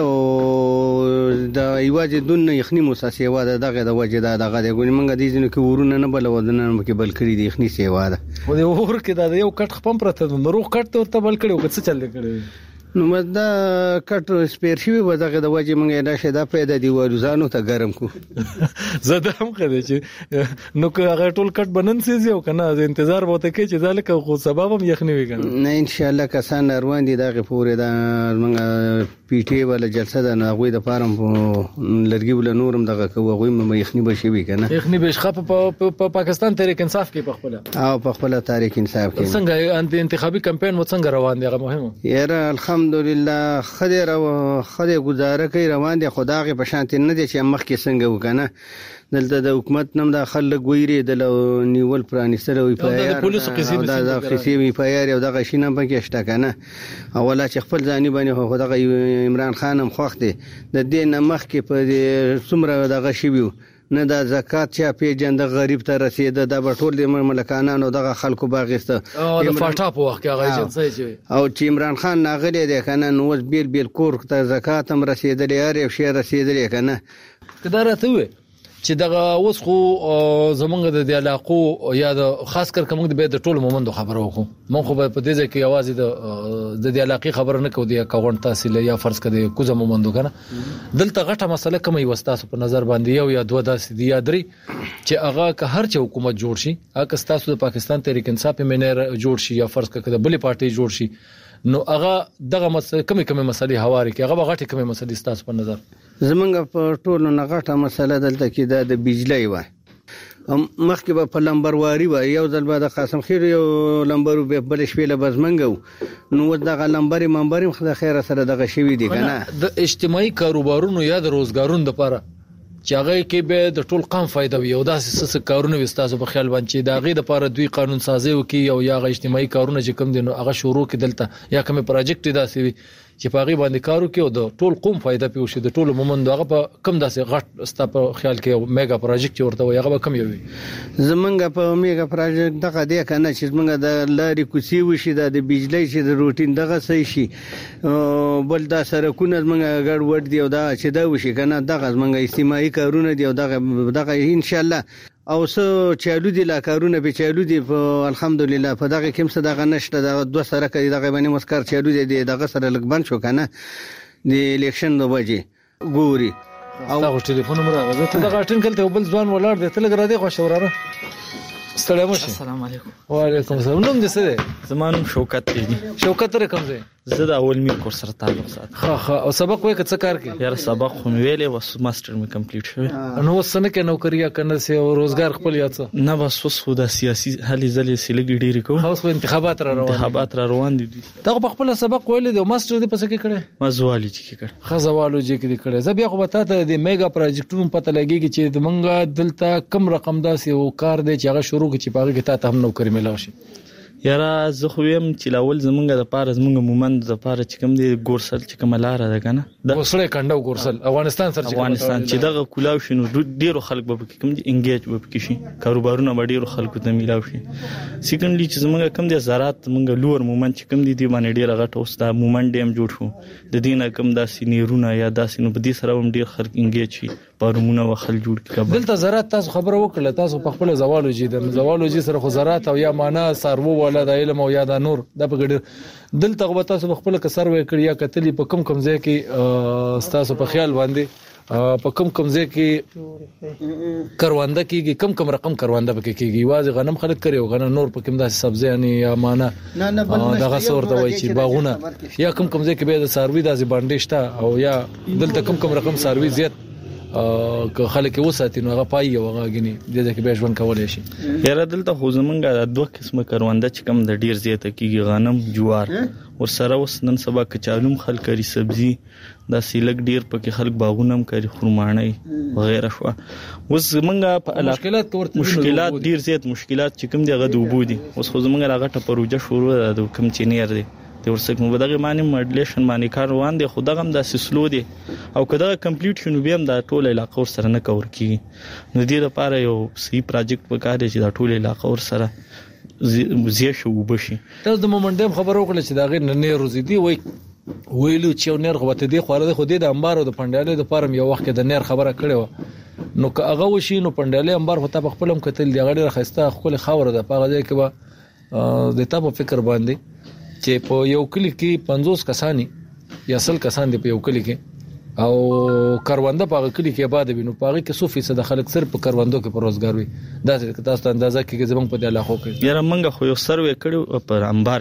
ایواز دون نه یخنیم وساسي واده دغه د وجې دغه د ګونی منګه دي ځنه کې ورونه نه بل ودنه کې بل کړی دی یخنی سی واده او د اور کې دا یو کټ خپم پرته نو روغ کټ ورته بل کړي او څه چل کړي نو مدا کټ سپیر شوی و دغه د وجه مونږه دا شیدا پیدا دی ورزانو ته ګرم کو زده هم کړی چې نو که هغه ټول کټ بنن سي یو کنه انتظار وته کې چې ځکه خو سبب هم یخنی وي کنه نه ان شاء الله کسان روان دي دغه پورې دا مونږه پی ټی ولا جلسه ده نه غوي د فارم لرګي ول نورم دغه کوه غوي مې یخنی بشوي کنه یخنی بشخه په پاکستان تحریک انصاف کې په خپل او په خپل تحریک انصاف کې څنګه انتخابي کمپاین و څنګه روان دی هغه مهمه یاره الحمد الحمدلله خدای گزاره کوي روان دي خدای په شانت نه دي چې مخ کې څنګه وکنه دلته د حکومت نم د خلک ویری د نیول پرانیستره وي په پولیسو کې د قصې وي په یار او د غشینه پکې شته کنه اوله چې خپل ځاني باندې خدای عمران خان هم خوښ دي د دې نمخ کې په څومره د غشي وي نه د زکات چا پیجن د غریب ته رسیده د بټول د ملکانانو دغه خلکو باغسته د فاټا په وخت کې هغه جنسي او چې عمران خان ناغلی دی کنه نو بیل کور ته زکات هم رسیدلی یار یو شی رسیدلی کنه کدارته وي چې دغه اوس خو زمونږ د علاقو یا د خاص کر کوم د ټولو مومندو خبرو وکړو مونږ خو په دې ځکه کې आवाज د علاقې خبر نه کوو د اکاونټ تحصیل یا فرض کړي کوزه مومندو کنه دلته غټه مسله کومه وستاسو په نظر باندې یو یا دوه داسې دی یا درې چې هغه که هر چا حکومت جوړ شي هغه ستاسو د پاکستان تحریک انصاف منیر جوړ شي یا فرض کړي د بلې پارټي جوړ شي نو هغه دغه مسله کومه مسلې حواله کې هغه غټه کومه مسلې ستاسو په نظر زمونږ په ټولو نه غټه مسله دلته کې د بجلی و مخکې به په لمبرواري و یو ځل به د قاسم خیر یو لمبر به بل شپې له بزمنګو نو دغه لمبري منبري خدای خیر سره دغه شوی دی کنه د اجتماعي کاروبارونو یا د روزګارونو لپاره چې هغه کې به د ټول قوم فائدہ وي او داسې څه کارونه وستاسو په خیال باندې د هغه لپاره دوی قانون سازي وکي او یا اجتماعي کارونه چې کوم دي نو هغه شروع کې دلته یا کوم پروجیکټ داسې وي چې په هغه باندې کارو کې او د ټول قوم فائدہ پیو شي د ټول مومند هغه په کم داسې غټ ستا په خیال کې میگا پروجیکټ ورته وي هغه کم وي زمونږ په میگا پروجیکټ دغه دی کنه چې زمونږ د لارې کوسي وشي د بجلی چې د روټین دغه صحیح شي بل دا سرکونه زمونږ ګډ وډ دی او دا چې دا وشي کنه دغه زمونږ اجتماعي کارونه دی او دغه ان شاء الله او سو چالو دي لا کارونه به چالو دي الحمدلله په دغه کوم څه دغه نشته د دوه سره کوي دغه باندې مسکر چالو دي دغه سره لګبن شو کنه د الیکشن د وجه ګوري او دا ټلیفون نمبر راغی ته دغه ټین کله بل ځوان ولاړ دی تل غره دی خو شوراره السلام علیکم السلام علیکم وعلیکم السلام نوم دې څه دی زمانم شوکت دی شوکت رقم دی زه د اول می کورس سره تعلق ساتم ها او سبق وای کڅ کار کې یار سبق خو ویلې وس ماستر می کمپلیټ شوی نو وسنه کې نوکری یا کنه سي او روزګار خپل یاڅ نه بس وس خو د سیاسي حالي ځلې سیلګ ډیری کو اوس انتخابات را روان دي دا په خپل سبق ویلې د ماستر دې پس کې کړه مزوالي چې کړه خزوالو چې کړه زه بیا خو به تاسو د میگا پروجیکټونو پته لګیږي چې د منګه دلته کم رقم داسې او کار دی چې هغه شروع کی چې پاره کې تاسو هم نوکری ملو شي یاره زه خو يم چې لاول زمونږ د پاره زمونږ مومند د پاره چې کوم دی ګورسل چې کوم لار ده کنه د وسړې کنده ګورسل افغانستان سره چې دغه کولاو شنو ډیرو خلک به کوم دی انګیج به کې شي کاروبارونه به ډیرو خلکو ته میلاو شي سیکنډلی چې زمونږ کوم دی زراعت زمونږ لور مومند چې کوم دی دی باندې ډیر غټ اوس دا مومند ډیم جوړ شو د دینه کوم داسې نیرونه یا داسې نو په دې سره هم ډیر خلک انګیج شي پارمونه وخل جوړ کړه دلته زراعت تاسو خبره وکړه تاسو په خپل زوالوجي سره خو زراعت او یا معنا سارو ولا د علم او یا د نور د بغیر دلته غو تاسو خپل کسر وې کړیا کتلی په کم ځای کې تاسو په خیال باندې په کم ځای کې کرونده کیږي کم رقم کرونده پکې کیږي واځي غنم خلک کوي او غنم نور په کوم داسې سبزی یعنی یا معنا دغه صورت وای چې باغونه یا کم ځای کې به د ساروي داسې باندې شته او یا دلته کم رقم ساروي زیات که خلک وساتي نو هغه پای او هغه غني د دې کې به ژوند کولای شي یاره دلته خو زمونږ د دوه قسمه کرونده چې کم د ډیر زیاته کیږي غنم جوار ور سره وس نن سبا کچالوم خلک کری سبزی دا سیلګ ډیر پکې خلک باغونه کری خرمانه وغیرہ شو وس زمونږ په علاقات مشکلات ډیر زیات مشکلات چې کم دی غو دوبو دي اوس خو زمونږ راغټه پروژه شروع ده د کم چینیر دی د ورسک مو دغه معنی ماډلیشن معنی کار روان دي خدای هم د سلو دي او کدا کمپلیټ شنو بیم د ټوله علاقې سره نه کور کی نو دې لپاره یو سی پروجیکټ وکړي چې د ټوله علاقې سره زیه شو وبشي تاسو د مومندم خبرو کړل چې دا غیر نه روزي دی ویلو چې نیر غوته دی خو د خو د انبار او د پندالې د فارم یو وخت د نیر خبره کړو نو که هغه وشي نو پندالې انبار خو ته خپلم کتل دی غړي راخسته خپل خاور د پاغه دی کې د تاسو فکر باندې چې په یو کلی کې 50 کسانی یا 100 کسان دي په یو کلی کې او کرونده په کلی کې آباد وي نو پاره کې 100% د خلک صرف په کروندو کې پر روزګار وي دا تاسو ته اندازه کې زمونږ په علاقو کې یاره منګه خو یو سروې کړو پر انبار کې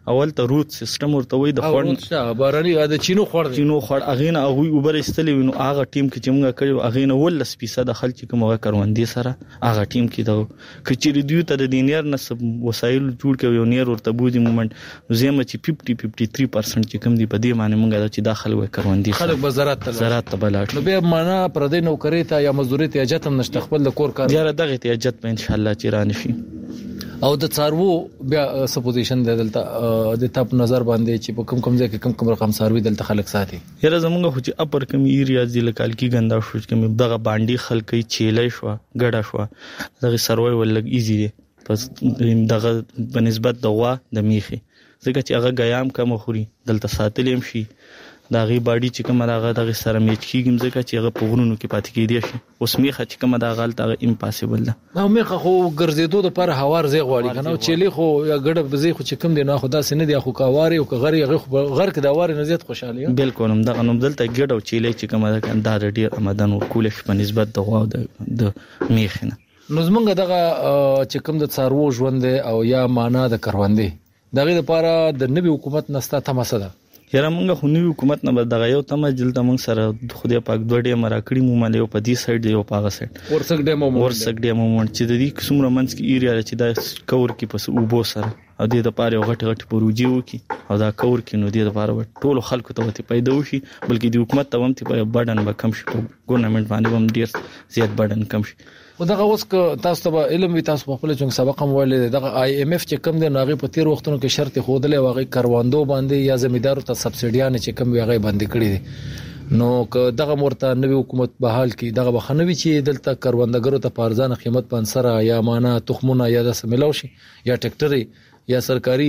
اول ته روت سیستم ورته وي د خړ باراني د چینو خړ اغینه هغه اوبر استلی نو هغه ټیم کې چې موږ کړو اغینه ول سپیسه د خلک کوم هغه کروندې سره هغه ټیم کې دا کچېری دوی ته د دینیر نسب وسایل جوړ کوي او نیر ورته بوزي مومنت زموږ چې 50-53% چې کوم دی په دې معنی موږ چې داخل وي کروندې خلک بازارات ته بلاټ نو به معنا پردې نوکری ته یا مزدوري ته اجازه هم نشته خپل د کور کار یاره دغه ته اجازه به ان شاء الله چې رانه شي او د څارو بیا سپوزیشن دلته د تپ نظر باندې چې په کوم ځای کې کوم رقم څاروي دلته خلک ساتي یاره زمونږ خو چې اپر کم ایریا ځل کال کې غندا شو چې دغه باندې خلک چیلې شو ګډه شو دغه سروای ولګ ایزی دی پس دغه بنسبت دغه د میخي ځکه چې هغه غیام کم خوري دلته ساتلیم شي دا غي باډي چې کومه دغه سره میچ کیږم ځکه چې هغه په غرونو کې پاتې کېدی شي اوس میخه چې کومه دا غلط هغه امپاسیبل ده نو میخه خو ګرځېدو د پر هوار زی غواړي کنه چيلي خو یا ګډه بزي خو چې کوم دی نه خدا سينه دی خو کاواري او غری هغه غر کې دا واره نه زیات خوشاله بالکل هم دغه نوم دلته ګډه او چيلي چې کومه دا ډیر آمدن او کولش په نسبت د غوا د میخنه نو زمونږ دغه چې کوم د څارو ژوند او یا معنا د کروندې دغه لپاره د نوي حکومت نستا تماسه ده یاره مونږ خو نوی حکومت نه به دغه یو تمه جلد مونږ سره خدای پاک دوه ډې مراکړي مو مالې او په دې سایډ دی او په هغه سایډ ورسک ډیم مومنت چې د دې څومره منځ کې ایریا چې دا کور کې پس اوبو سره او د دې لپاره غټ پروژې وکي او دا کور کې نو د دې لپاره ټول خلکو ته وتی پیدا وشي بلکې د حکومت ته هم ته بډن به کم شي ګورنمنت باندې هم ډیر زیات بډن کم شي او دغه اوس تاسو ته علم وي تاسو په خپل څنګه سبق هم ویل دغه آی ایم اف چې کم دی ناغي په تیر وختونو کې شرط خودلې واغې کارواندو باندې یا زمیدارو ته سبسیډیان چې کم ویغه باندې کړی دي نو که دغه مرته نوې حکومت په حال کې دغه بخنوي چې دلته کاروندګرو ته پارزان قیمت په انسره یا معنا تخمونه یا د سملاو شي یا ټریکټر یا سرکاري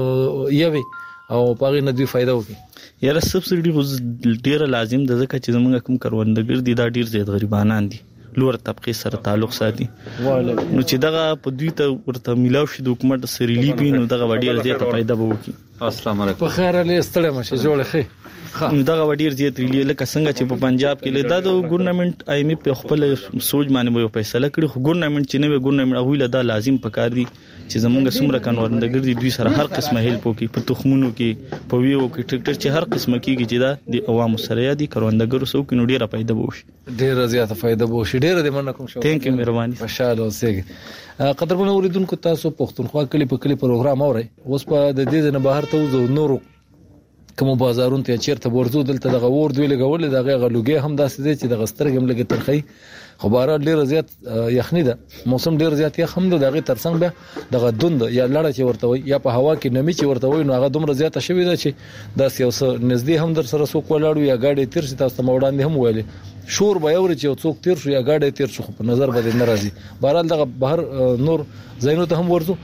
یوي او پاغي نه دوی فائدہ وکي یاره سبسیډي ډیره لازم ده ځکه چې زمونږ کوم کاروندګر دي دا ډیر زیات غریبانان دي لور طبقه سره تعلق ساتي نو چې دغه په دوی ته ورته ملاو شي د حکومت سره لیبي نو دغه وړي زیاته پیدا وکي السلام علیکم په خیر له ستړي مشه جوړه خې دغه وړي زیات ریلی لکه څنګه چې په پنجاب کې له د ګورنمنت آی ایم په خپل سوچ باندې یو فیصله کړی خو ګورنمنت چې نوې ګورنمنت هغه له دا لازم پکار دي چې زمونږ سمره کاروندګر دي دوی سره هر قسمه هیلپ وکي په تخمونو کې په ویو کې ټریکټر چې هر قسمه کېږي چې دا د عوامو سره دي کاروندګرو سو کې نو ډیره پیدا وشي ډیره زیاته پیدا وشي ډیره د منکم شو ثانک یو مهرباني خوشاله اوسئ قدرمن اوریدونکو تاسو پښتونخوا کلی په کلی پروګرام اورئ اوس په د دې نه بهر ته وزو نورو کوم بازارون ته چیرته ورزو دلته دغه ور دوی لګول دغه غلوګي هم داسې دي چې د غسترګم لګي ترخی خو باران ډیر زیات یخنی ده موسم ډیر زیات یخ هم ده دغه ترڅنګ به دغه دوند یا لړه چې ورته وي یا په هوا کې نمی چې ورته وي نو هغه دومره زیاته شوی ده چې داس یو څه نږدې هم در سره څوک ولاړو یا گاډي تیر شي تاسو موړاندې هم ویلې شور به یو چې څوک تیر شو یا گاډي تیر شو په نظر باندې ناراضي بهرال دغه بهر نور زینو ته هم ورزو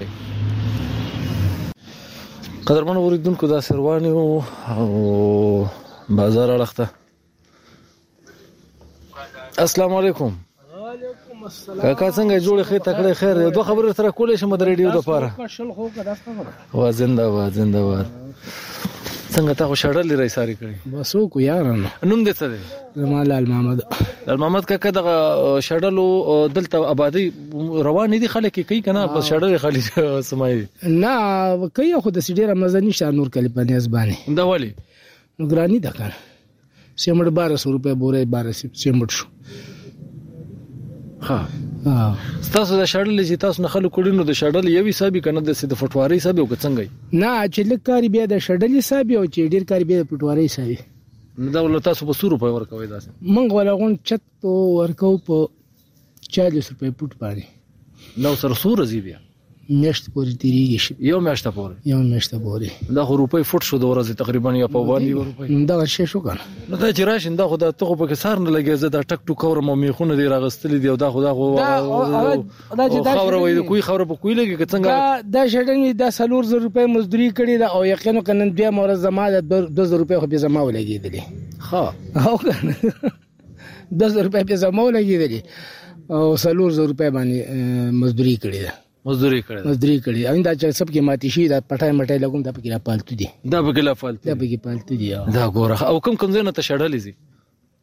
قدرمن اوریدونکو دا سرواني او بازار اړخته السلام علیکم وعلیکم السلام کاکا څنګه جوړ خې تکړه خیر دوه خبرې سره کولې شم د ریډیو د پاره وا زنده څنګه تاسو شړلې رای ساری کړی بس کو یارانو نوم دې څه دی جمال محمد محمد کاکا دغه شړلو دلته آبادی روان دي خلک کوي کنه بس شړلې خالي سمای نه کوي خو د سیډه رمضان نشه نور کلی په نسبانه دا ولی نو ګرانی ده کنه سیمړ 1200 روپے بورې 1200 سیمړ شو ها تاسو د شړل چې تاسو نه خلک کړي نو د شړل یو حسابي کنه د سید فټواري حساب او څنګه نه چې لکاري بیا د شړل حساب او چې ډیر کاری بیا د فټواري حساب نو دا ول تاسو په 100 روپے ورکوي دا مونږ ولغون چت ورکو په 40 روپے پټ پاره نو سره سور زی بیا میاشت پورې تیریږي شي یو میاشت پورې دا خو روپے فوټ شو د ورځې تقریبا یا په باندې روپے دا شې شو کنه نو دا چې راشین دا خو دا ته په کسار نه لګي زه دا ټک ټوک اورم میخونه دی راغستل دی او دا خو دا خبره وای د کوی خبره په کوی لګي څنګه دا شډنی دا 300 روپے مزدوري کړی دا او یقینا کنه دوه مور زما د 2000 روپے خو به زما ولګیدلی ها او کنه 2000 روپے به زما ولګیدلی او 300 روپے باندې مزدوري کړی دا مزدوري کړي دا چې سب کې ماتي شي دا پټای مټای لګوم دا پکې لا پالتو دي دا پکې لا پالتو دي دا ګوره او کوم ځای نه ته شړلې زی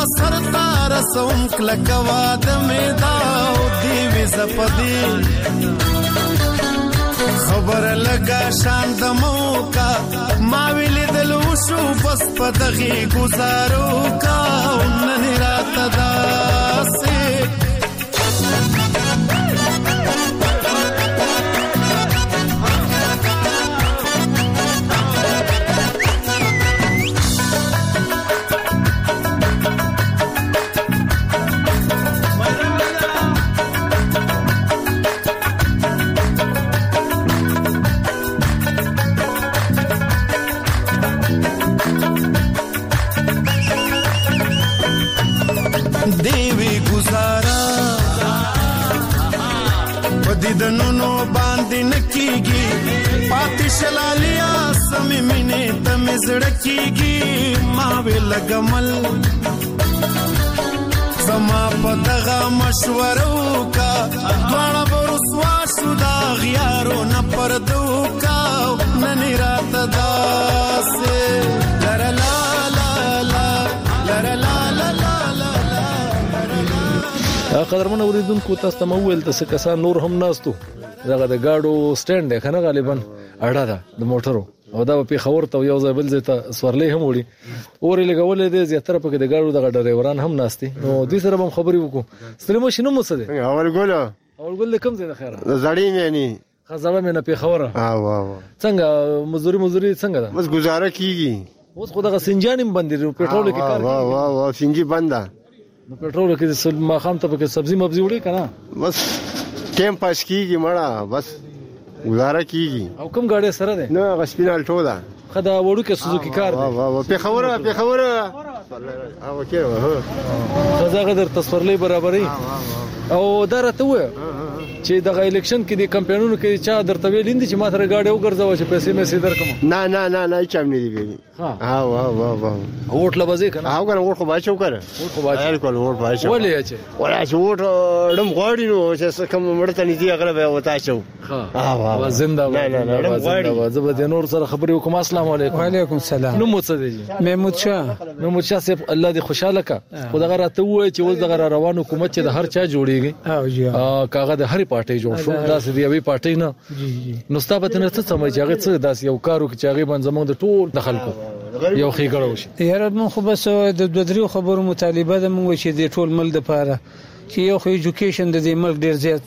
سر تار سوم کلکوا د میدا او دی وی زپدی خبر لگا شان د موکا ما ویل دلو شو بس پدغه گزارو کا نن رات داسه دنونو باندې نکیږي پاتې شلالیا سمې مینې تم زړکیږي ما ویل گمل زما پدغه مشورو کا دواړه ورسوا شو دا غیارو نه پردو کا نن رات داسه لر لا لا لا لر لا لا لا قدرمن اوریدونکو تاسو ته مول ته کسان نور هم ناستو دغه د گاډو سټاند دی کنه غالبا اړه ده د موټرو او دا په خبر ته یو ځای بل ځای ته سورلې هم وړي اورې لګولې دي زیاتره په د گاډو دغه ډرایوران هم ناستي نو دوی سره هم خبرې وکړو سلمو شنو مو څه دي اول ګول کم ځای د خیره زړی مې نه خزاله مې نه په خبره واه څنګه مزدوري څنګه ده بس گزاره کیږي اوس خو دغه سنجانم بندي پېټرول کې کار واه سنجي بنده نو پېټرول کې ما خام ته په سبزي مبزي وړي کنه بس ټیم پاس کیږي مړه بس گزاره کیږي او کوم گاډي سره ده نو غسپینال ټوله خدا وړو کې سوزوکی کار دی واه په خبره او کې خدا غدر تصورلې برابرې او درته و چې دغه الیکشن کې د کمپاینونو کې چا درته ویلیندي چې ما سره گاډي وګرځاو چې پیسې مې سي درکم نه چم نه دی ویلي ها واه ووټ لبازي کنه هاو کنه ووټ خو باچو کنه ووټ باچو ولې چې ووټ دم غواړي نو چې کوم مرته نږدې غره به وتا چو ها زنده باد زبر د نور سره خبرې وکم السلام علیکم وعلیکم السلام نو مو څه دی محمود شاه صاحب الله دې خوشاله کا خدای راته وای چې اوس دغه روان حکومت چې د هر چا جوړیږي او جی کاغه د هر پارټي جوړ شو داسې دی یوې پارټي نه نو ستابت نه څه سمای چې هغه څه داسې یو کارو چې هغه باندې زموږ د ټول د خلکو یو خېګړو شي یاره مون خو بس د دوه درو خبرو مطالبه ده مونږ چې د ټول مل د پاره چې یو خو ایجوکیشن د دې ملک ډیر زیات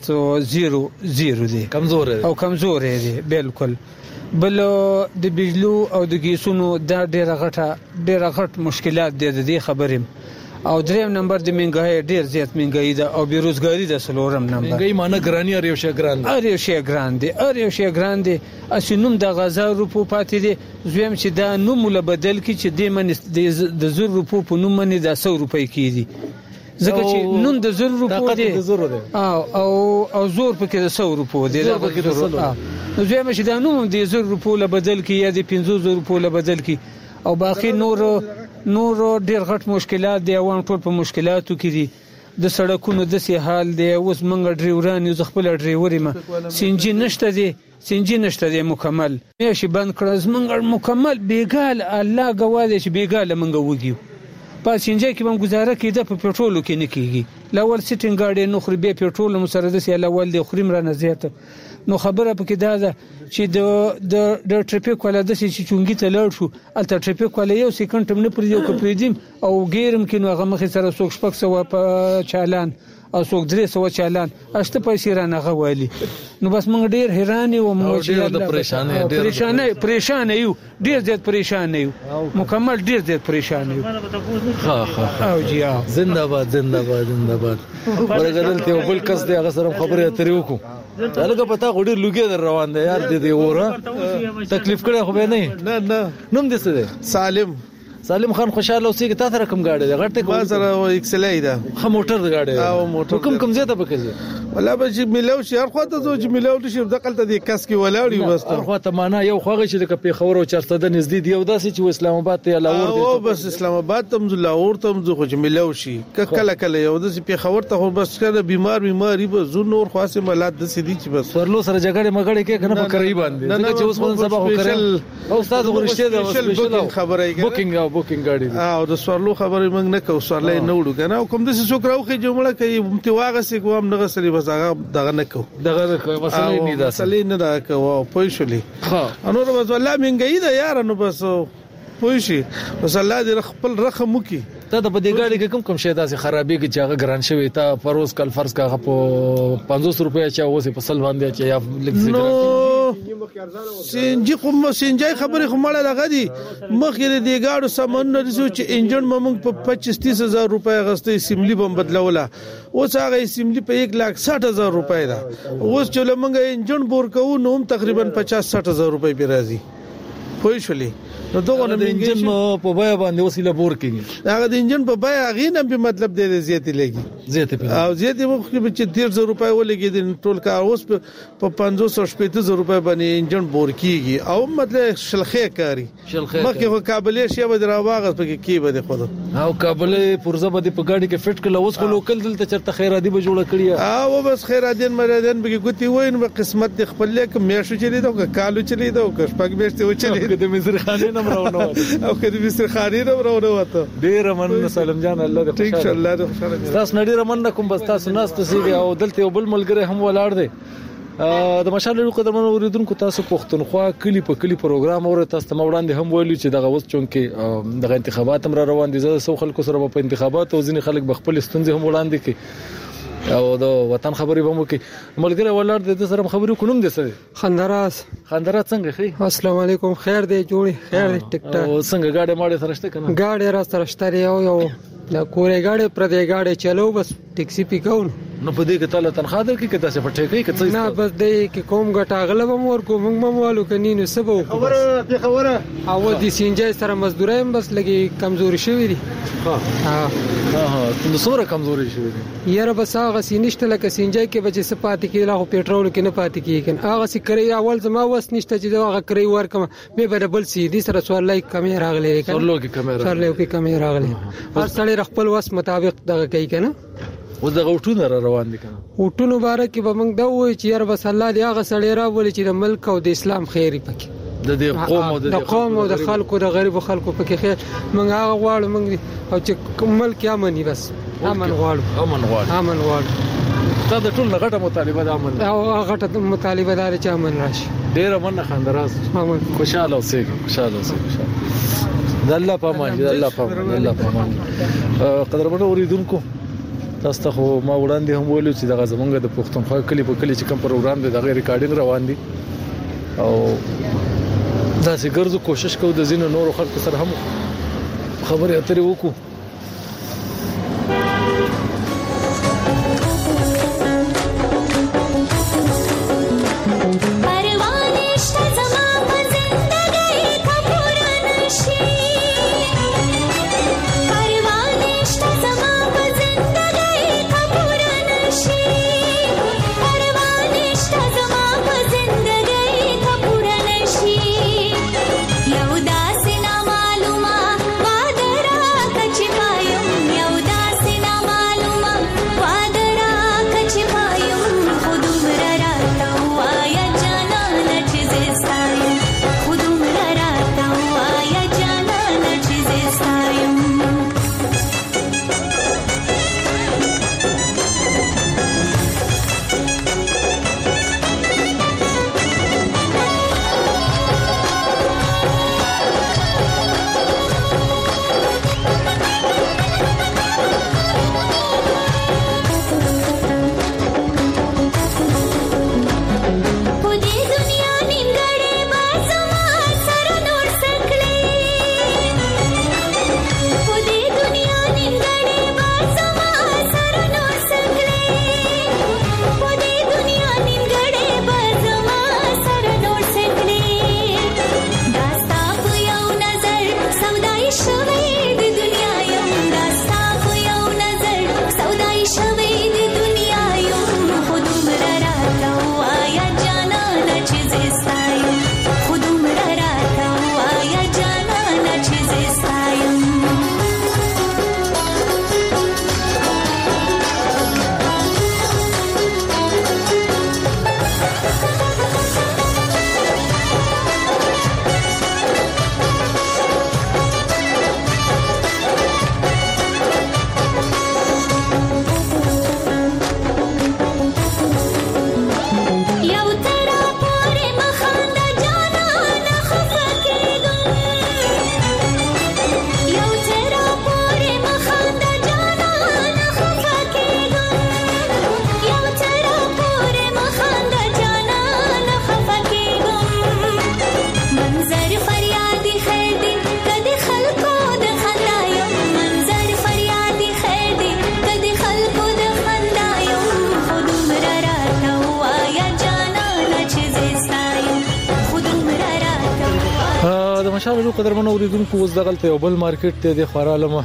زیرو دی کمزور دی بالکل بل د بجلو او د ګیسونو دا ډیر غټ مشکلات دي د دې خبرې او دریم نمبر د منګای ډیر زیات منګای ده او بیروزګاری د سلورم نمبر منګای معنی ګرانی او یو شی ګران دي اسنوم د غزا روپو پاتې دي زویم چې دا نوم له بدل کی چې د من د 0 روپو په نوم باندې د 100 روپۍ کیدي ځکه چې نون د 0 روپو دی او زور پکې د 100 روپو دی نو زویم چې دا نوم د 0 روپو له بدل کی یا د 500 روپو له بدل کی او باقي نور ډیر غټ مشکلات دي او ټول په مشکلاتو کې دي د سړکونو د سي حال دی اوس منګ ډریوران یو خپل ډریوري ما سنجي نشته دی مکمل ماشي بند کړز منګ مکمل بیګال الله غواړي چې بیګال منګ وګیو پاسنجر کې هم گزاره کیده په پېټرولو کې نه کیږي لاول سټینګ گاډي نو خري به پېټرول مو سره د سي لاول دی خریم را نه زیاته نو خبره پکې دا ده چې د ټریفیک ولا د سي چونګي ته لړ شو الته ټریفیک ولا یو سکند هم نه پریدو کو پریدیم او غیرم کې نو هغه مخې سره سوک شپک سو په چالان او څوک درې سو چالان اشته پیسې را نه غوالي نو بس موږ ډیر حیران یو موږ پریشان یو ډیر زیات پریشان یو مکمل ډیر زیات پریشان یو او جی زنده باد ورګدل ته بل کس دی هغه سره خبرې اترې وکړو دلته پتا غوډي لوګي در روان دی یار دې وره تکلیف کړه خو به نه نوم دې څه دی سالم خان خوشاله اوسې کې تاسو رقم گاډي ده غټه ما سره ایکسلای ده خو موټر د گاډي او موټر کوم زیاته پکې ولا به چې ملاو شي هر خواته زو چې ملاو شي دقلته د کس کې ولاړی بس هر خواته معنا یو خوغه چې د په خبرو چرته د نږدې دی او داسې چې اسلام آباد ته لاور دی او بس اسلام آباد تم لاور تم زو خو چې ملاو شي کله یو د په خبر ته بس کړه بیماری به زو نور خاصه ملات د سدي چې بس ورلو سره جګړه مګړه کې کنه په قریب باندې چې اوس خپل سبا خو کړل او استاد ورشته د خبره بوکینګ او بوکینګ گاډي او د سوارلو خبرې موږ نه کوو سوارلې نه وړو کنه کوم د څه کراوخه جمله کوي ته واغسې کوم نه غسري بس هغه دغه نه کوو مسلې نه ده مسلې نه ده کوو پوه شولې ها انور بس والله منګي ده یار نو بس پوه شي بس الله دې خپل رقم وکي ته د بده گاډي کې کوم شي داسې خرابې کې چې هغه ګران شوی ته پروز کل فرض کا په 500 روپیا چا اوسه په سل باندې چې یا لګ نو سینجی کوم سینجای خبره خو مړه لګا دي مخکې د گاډو سامان نه رسو چې انجن موږ په 25-30,000 روپیا غستې سیملی بم بدلوله اوس هغه سیملی په 1,60,000 روپیا ده اوس چې لمنګ انجن بور کوو نو تقریبا 50-60,000 روپیا به راځي پوه شولې نو دغه د انجن په بیا باندې وسیله بور کیږي هغه د انجن په بیا غینه په مطلب د زیاتې لګي او زیاتې مخکې چې 1,000 روپیا ولګي د ټول کار اوس په 500-6,000 روپیا باندې انجن بور کیږي او مطلب شلخه کاری مخکې خو کابلې شی به دراواغه پکې کی به خود او کابلې پرزه به په گاډي کې فټ کله اوس خو لوکل دلته چرته خیرادي به جوړه کړی او بس خیرادین مریدان به ګوتی وین به قسمت د خپل لیک میشو چلی دا کالو چلی دا شپږ میشته و چلی د مصر خانه نمرونه او کدي مصر خانه نمرونه وته ډیر من سلام جان الله دې ټیک الله دې خوشاله تاسو نړۍ رمن کوم بس تاسو ناس ته او دلته بل ملګری هم ولاړ دی د مشال له قدرمن اوریدونکو تاسو پښتونخوا کلی په کلی پروګرام اور تاسو ته وړاندې هم ویلو چې دغه وس چون کې دغه انتخابات هم روان دي زه سو خلکو سره په انتخابات او ځینې خلک بخپل ستونزې هم وړاندې کوي او د وطن خبرې به مو کې ملګری ولاړ د سره خبرې کوم دي سره خندراس څنګه خي السلام علیکم خیر دی جوړي خیر دی ټیک ټاک او څنګه گاډي ماړه سره شته کنه گاډي را سره شته یو دا کورې گاډي پر دې گاډي چلو بس ټیکسي پیکاو نو په دې کې تعالی تنخواه درکې کې تاسو پټه کوي کڅ نه بس دې کې کوم غټ اغلب مور کوم موږ کني نو سبو خبره او دې سینجای سره مزدورای بس لګي کمزوري شوی دي ها نو سره کمزوري شوی دي یاره بس هغه سینشته لکه سینجای کې بچ سپاتې کې لا پېټرول کې نه پاتې کېږي هغه سې کری اول زما وس نشته چې هغه کری ورکم به بدل سي دي سره سوال لای کمی راغلي کنه سره لوګي کمی راغلي هر سړی خپل وس مطابق دغه کوي کنه و دغه وټونه روان دي کنه وټونو باره کې به موږ دا وایو چې یاره بس الله دې هغه سړی راولي چې د ملک او د اسلام خیری پکې د قوم او د خلکو د غریب خلکو پکې خیر موږ هغه غواړو موږ او چې ملک امني بس امن غواړو دا د ټول غټه مطالبه د امن او غټه مطالبه دار چې امن راشي ډیر امن خندراس خوشاله اوسئ د الله پامان قدرمن اوریدونکو تاسو ته ما وړاندې هم ویلو چې دغه زمونږ د پښتونخوا کلی په کلی چې کوم پروګرام دی دغه ریکارډینګ روان دي او دا چې ګرځو کوشش کوو د زینو نور خلکو سره هم خبرې اترې وکړو یو داسې نا معلومه بادرا کچ لرو قدرمن اوریدونکو اوس دغلته یو بل مارکیټ ته د خورالمه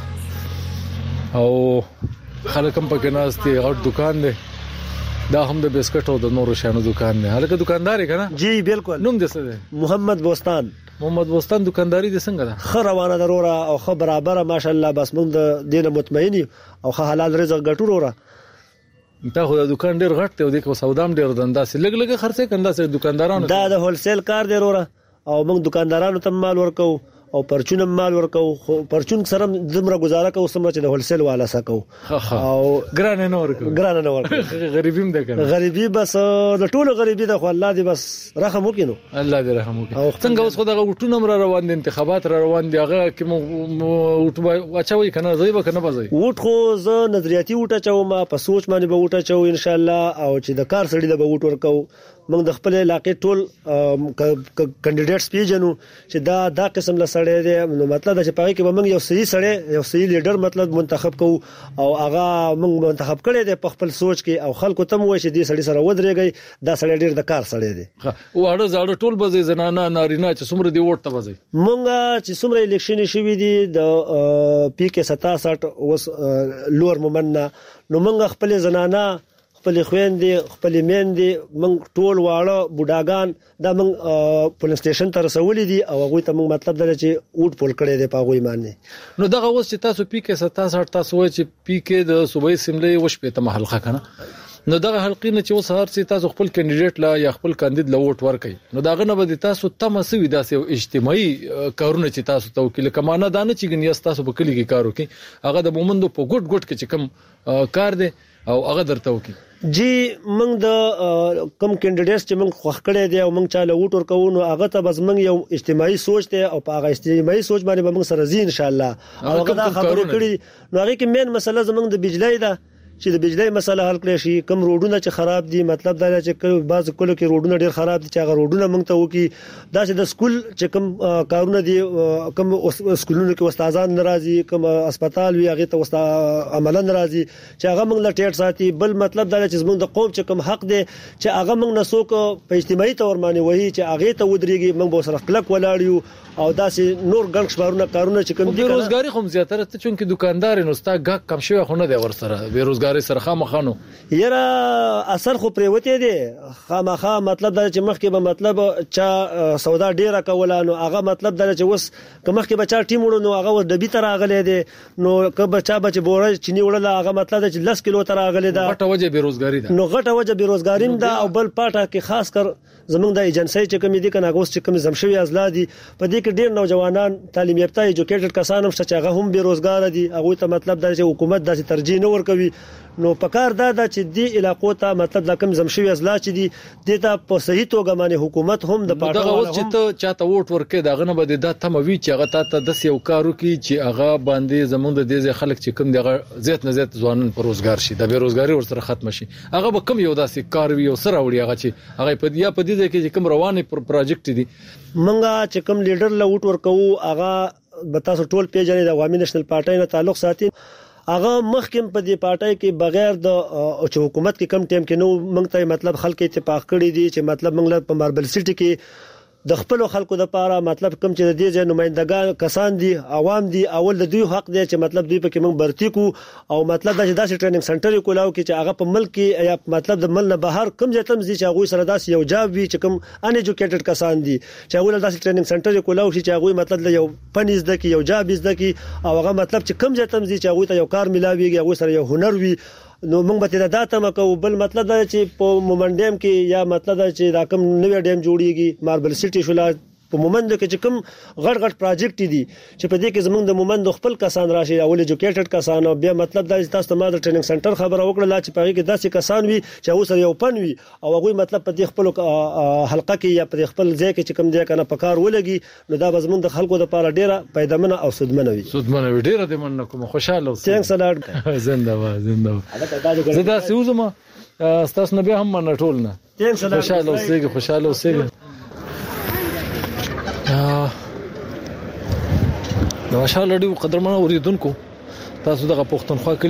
او خلک هم پکې ناشتي غټ دکان دی دا هم د بسکټ او د نورو شانو دکان دی هغه دکاندار کنه جی بالکل نوم دې څه دی محمد بوستان دکانداری د څنګه ده خ روانه ضروره او خ برابر ماشاءالله بس موږ د دینه مطمئنی او خ حلال رزق ګټو وروره دا خو د دکان ډیر غټ دی او د سودام ډیر دنده سي لګ خرڅه کنده سي دکاندارانو دا د هول سیل کار دی وروره او موږ دکاندارانو ته مال ورکو او پرچون مال ورکو خو پرچون سره زمره گزاره کوو سمره چې د هول سیل والا سکو او ګران نه ورکو غریبیم ده کنه غریبي بس د ټولو غریبي ده خو الله دې بس رحم وکینو الله دې رحم وکړي او څنګه اوس خو دغه وټونه مر روان دي انتخابات روان دي هغه کې وټ اچوي کنه زوی به کنه بځي وټ خو ز نظریاتي وټ اچو ما په سوچ باندې به وټ اچو ان شاء الله او چې د کار سړي د به وټ ورکو موږ د خپل علاقې ټول کینډیډیټس پیژنو چې دا قسم له سړی دی نو مطلب دا چې پاره کې به موږ یو صحیح سړی یو صحیح لیډر مطلب منتخب کوو او هغه موږ منتخب کړی دی په خپل سوچ کې او خلکو ته وایي چې دې سړی سره ودرېږي دا سړی ډیر د کار سړی دی او اړه زړه ټول به زنانه نارینه چې څومره دی ووټ ته وځي موږ چې څومره الیکشن شوی دی د پی کې 67 اوس لور مومنه نو موږ خپل زنانه خپل خويندې خپل میندې موږ ټول واړه بوډاګان دا موږ پولیس سټیشن ته رسولې دي او هغه ته موږ مطلب دا چې اوټ پول کړی دی په هغه باندې نو دغه اوس چې تاسو پی کې 67 تاسو وایي چې پی کې د صوبې سیملې وشپې ته محلقه کنه نو دغه حلقې نه چې اوس هر څه تاسو خپل کینډیډیټ لا یا خپل کاندید لا ووټ ورکړي نو دغه نه به تاسو تم سوي داسې اجتماعي کارونه چې تاسو توکل کمانه دانه چې ګنیا تاسو په کلی کې کار وکړي هغه د مومندو په ګډ ګډ کې چې کم کار دی او هغه درته وکړي جی موږ د کم کینډیډیټس چې موږ خوښ کړی دی او موږ چاله ووټ ورکوو نو هغه ته بس موږ یو اجتماعي سوچ دی او په هغه اجتماعي سوچ باندې به موږ سره زی ان شاء الله هغه دا خبرې کړي نو هغه کې مین مسله زموږ د بجلی ده چې د بجلی مسله حل کړی شي کم روډونه چې خراب دي مطلب دا چې بعض کلو کې روډونه ډیر خراب دي چې هغه روډونه موږ ته وکي دا چې د سکول چې کم کارونه دي کم سکولونو کې استادان ناراضي کم هسپتال وی هغه ته عملا ناراضي چې هغه موږ له ټیټ ساتي بل مطلب دا چې موږ د قوم چې کم حق دي چې هغه موږ نسوک په اجتماعي تور باندې وایي چې هغه ته ودرېږي موږ به سره کلک ولاړیو او داسې نور ګڼ شمارونه کارونه چې کوم دي بیروزګاری خو زیاتره ته چونکې دکاندار نو ستا ګک کم شوی خو نه دی ور سره بیروزګاری سره خامخانو یره اثر خو پریوته دي خامخا مطلب دا چې مخکې به مطلب چا سودا ډیره کوله نو هغه مطلب دا چې وس مخکې به چا ټیم وړو نو هغه د بي تر اغله دي نو کبه چا بچ بوره چيني وړل هغه مطلب دا چې 10 کیلو تر اغله ده غټه وجه بیروزګاری ده نو غټه وجه بیروزګاریم ده او بل پاټه کې خاص کر زمونږ د ایجنسی چې کوم دي کنه اوس چې کوم زمشوي ازلادي په دې کې ډېر نوجوانان تعلیم یافته ایجوکیټډ کسان هم چې هغه هم بیروزګار دي هغه ته مطلب دا چې حکومت داسې ترجیح نه ورکوي نو پکار دا چې دی علاقو ته مطلب دا کوم زمشوي ازلا چې دي د ته په صحیح توګه باندې حکومت هم د پاټو دا اوس چې ته چاته ووټ ورکې دا غنه به د تموي چې هغه ته د یو کارو کې چې هغه باندې زمونږ د دې خلک چې کوم دغه زیات نه زیات ځوانان پر روزګار شي د بیروزګاری ورسره ختم شي هغه به کم یو داسې کار وي او سره وړي هغه چې هغه په دې کې کوم رواني پروجیکټ دي منګه چې کوم لیډر له ووټ ورکوو هغه به تاسو ټول پیژنې د عوامي نېشنل پارټۍ نه تعلق ساتي هغه مخکې په دې پارټۍ کې بغیر د چې حکومت کې کم ټیم کې نو موږ ته مطلب خلک اتفاق کړی دي چې مطلب موږ په ماربل سټي کې د خپل خلکو د پاره مطلب کم چې د دې نمائندګان کسان دي عوام دي اول د دوی حق دی چې مطلب دوی په کې موږ برتی کو او مطلب دا چې داسې ټریننګ سنټر کولاو کې چې هغه په ملک کې یا مطلب د مل نه بهر کم ځای تم چې هغه سره داسې یو جاب وي چې کم ان ایجوکیټډ کسان دي چې هغه داسې ټریننګ سنټر کولاو چې هغه مطلب یو پنځ د کې یو جاب زده کې او هغه مطلب چې کم ځای تم چې هغه ته یو کار ملاويږي هغه سره یو هنر وي نو موږ به دا ته مکو بل مطلب دا چې په مومنډیم کې یا مطلب دا چې دا کوم نوې ډیم جوړیږي ماربل سټي شولا په مومند کې چې کوم غړ غړ پروجیکټ دي چې په دې کې زمونږ د مومند خپل کسان راشي او ایجوکیټډ کسان او بیا مطلب دا چې تاسو ته د ټریننګ سنټر خبره وکړه چې په کې داسې کسان وي چې هغه سره یو پن وي او هغه مطلب په دې خپل حلقه کې یا په خپل ځای کې چې کوم ځای کنه پکار ولګي نو دا زمونږ د خلکو د پاره ډیره پیدامنه او سودمنه وي ډیره د من کوم خوشاله ثانکس الاډ زنده زدا سوزما تاسو نه به هم من ټول نه خوشاله اوسېږي نو ماشاءالله ډیو قدرمن اوریدونکو تاسو دغه پښتونخوا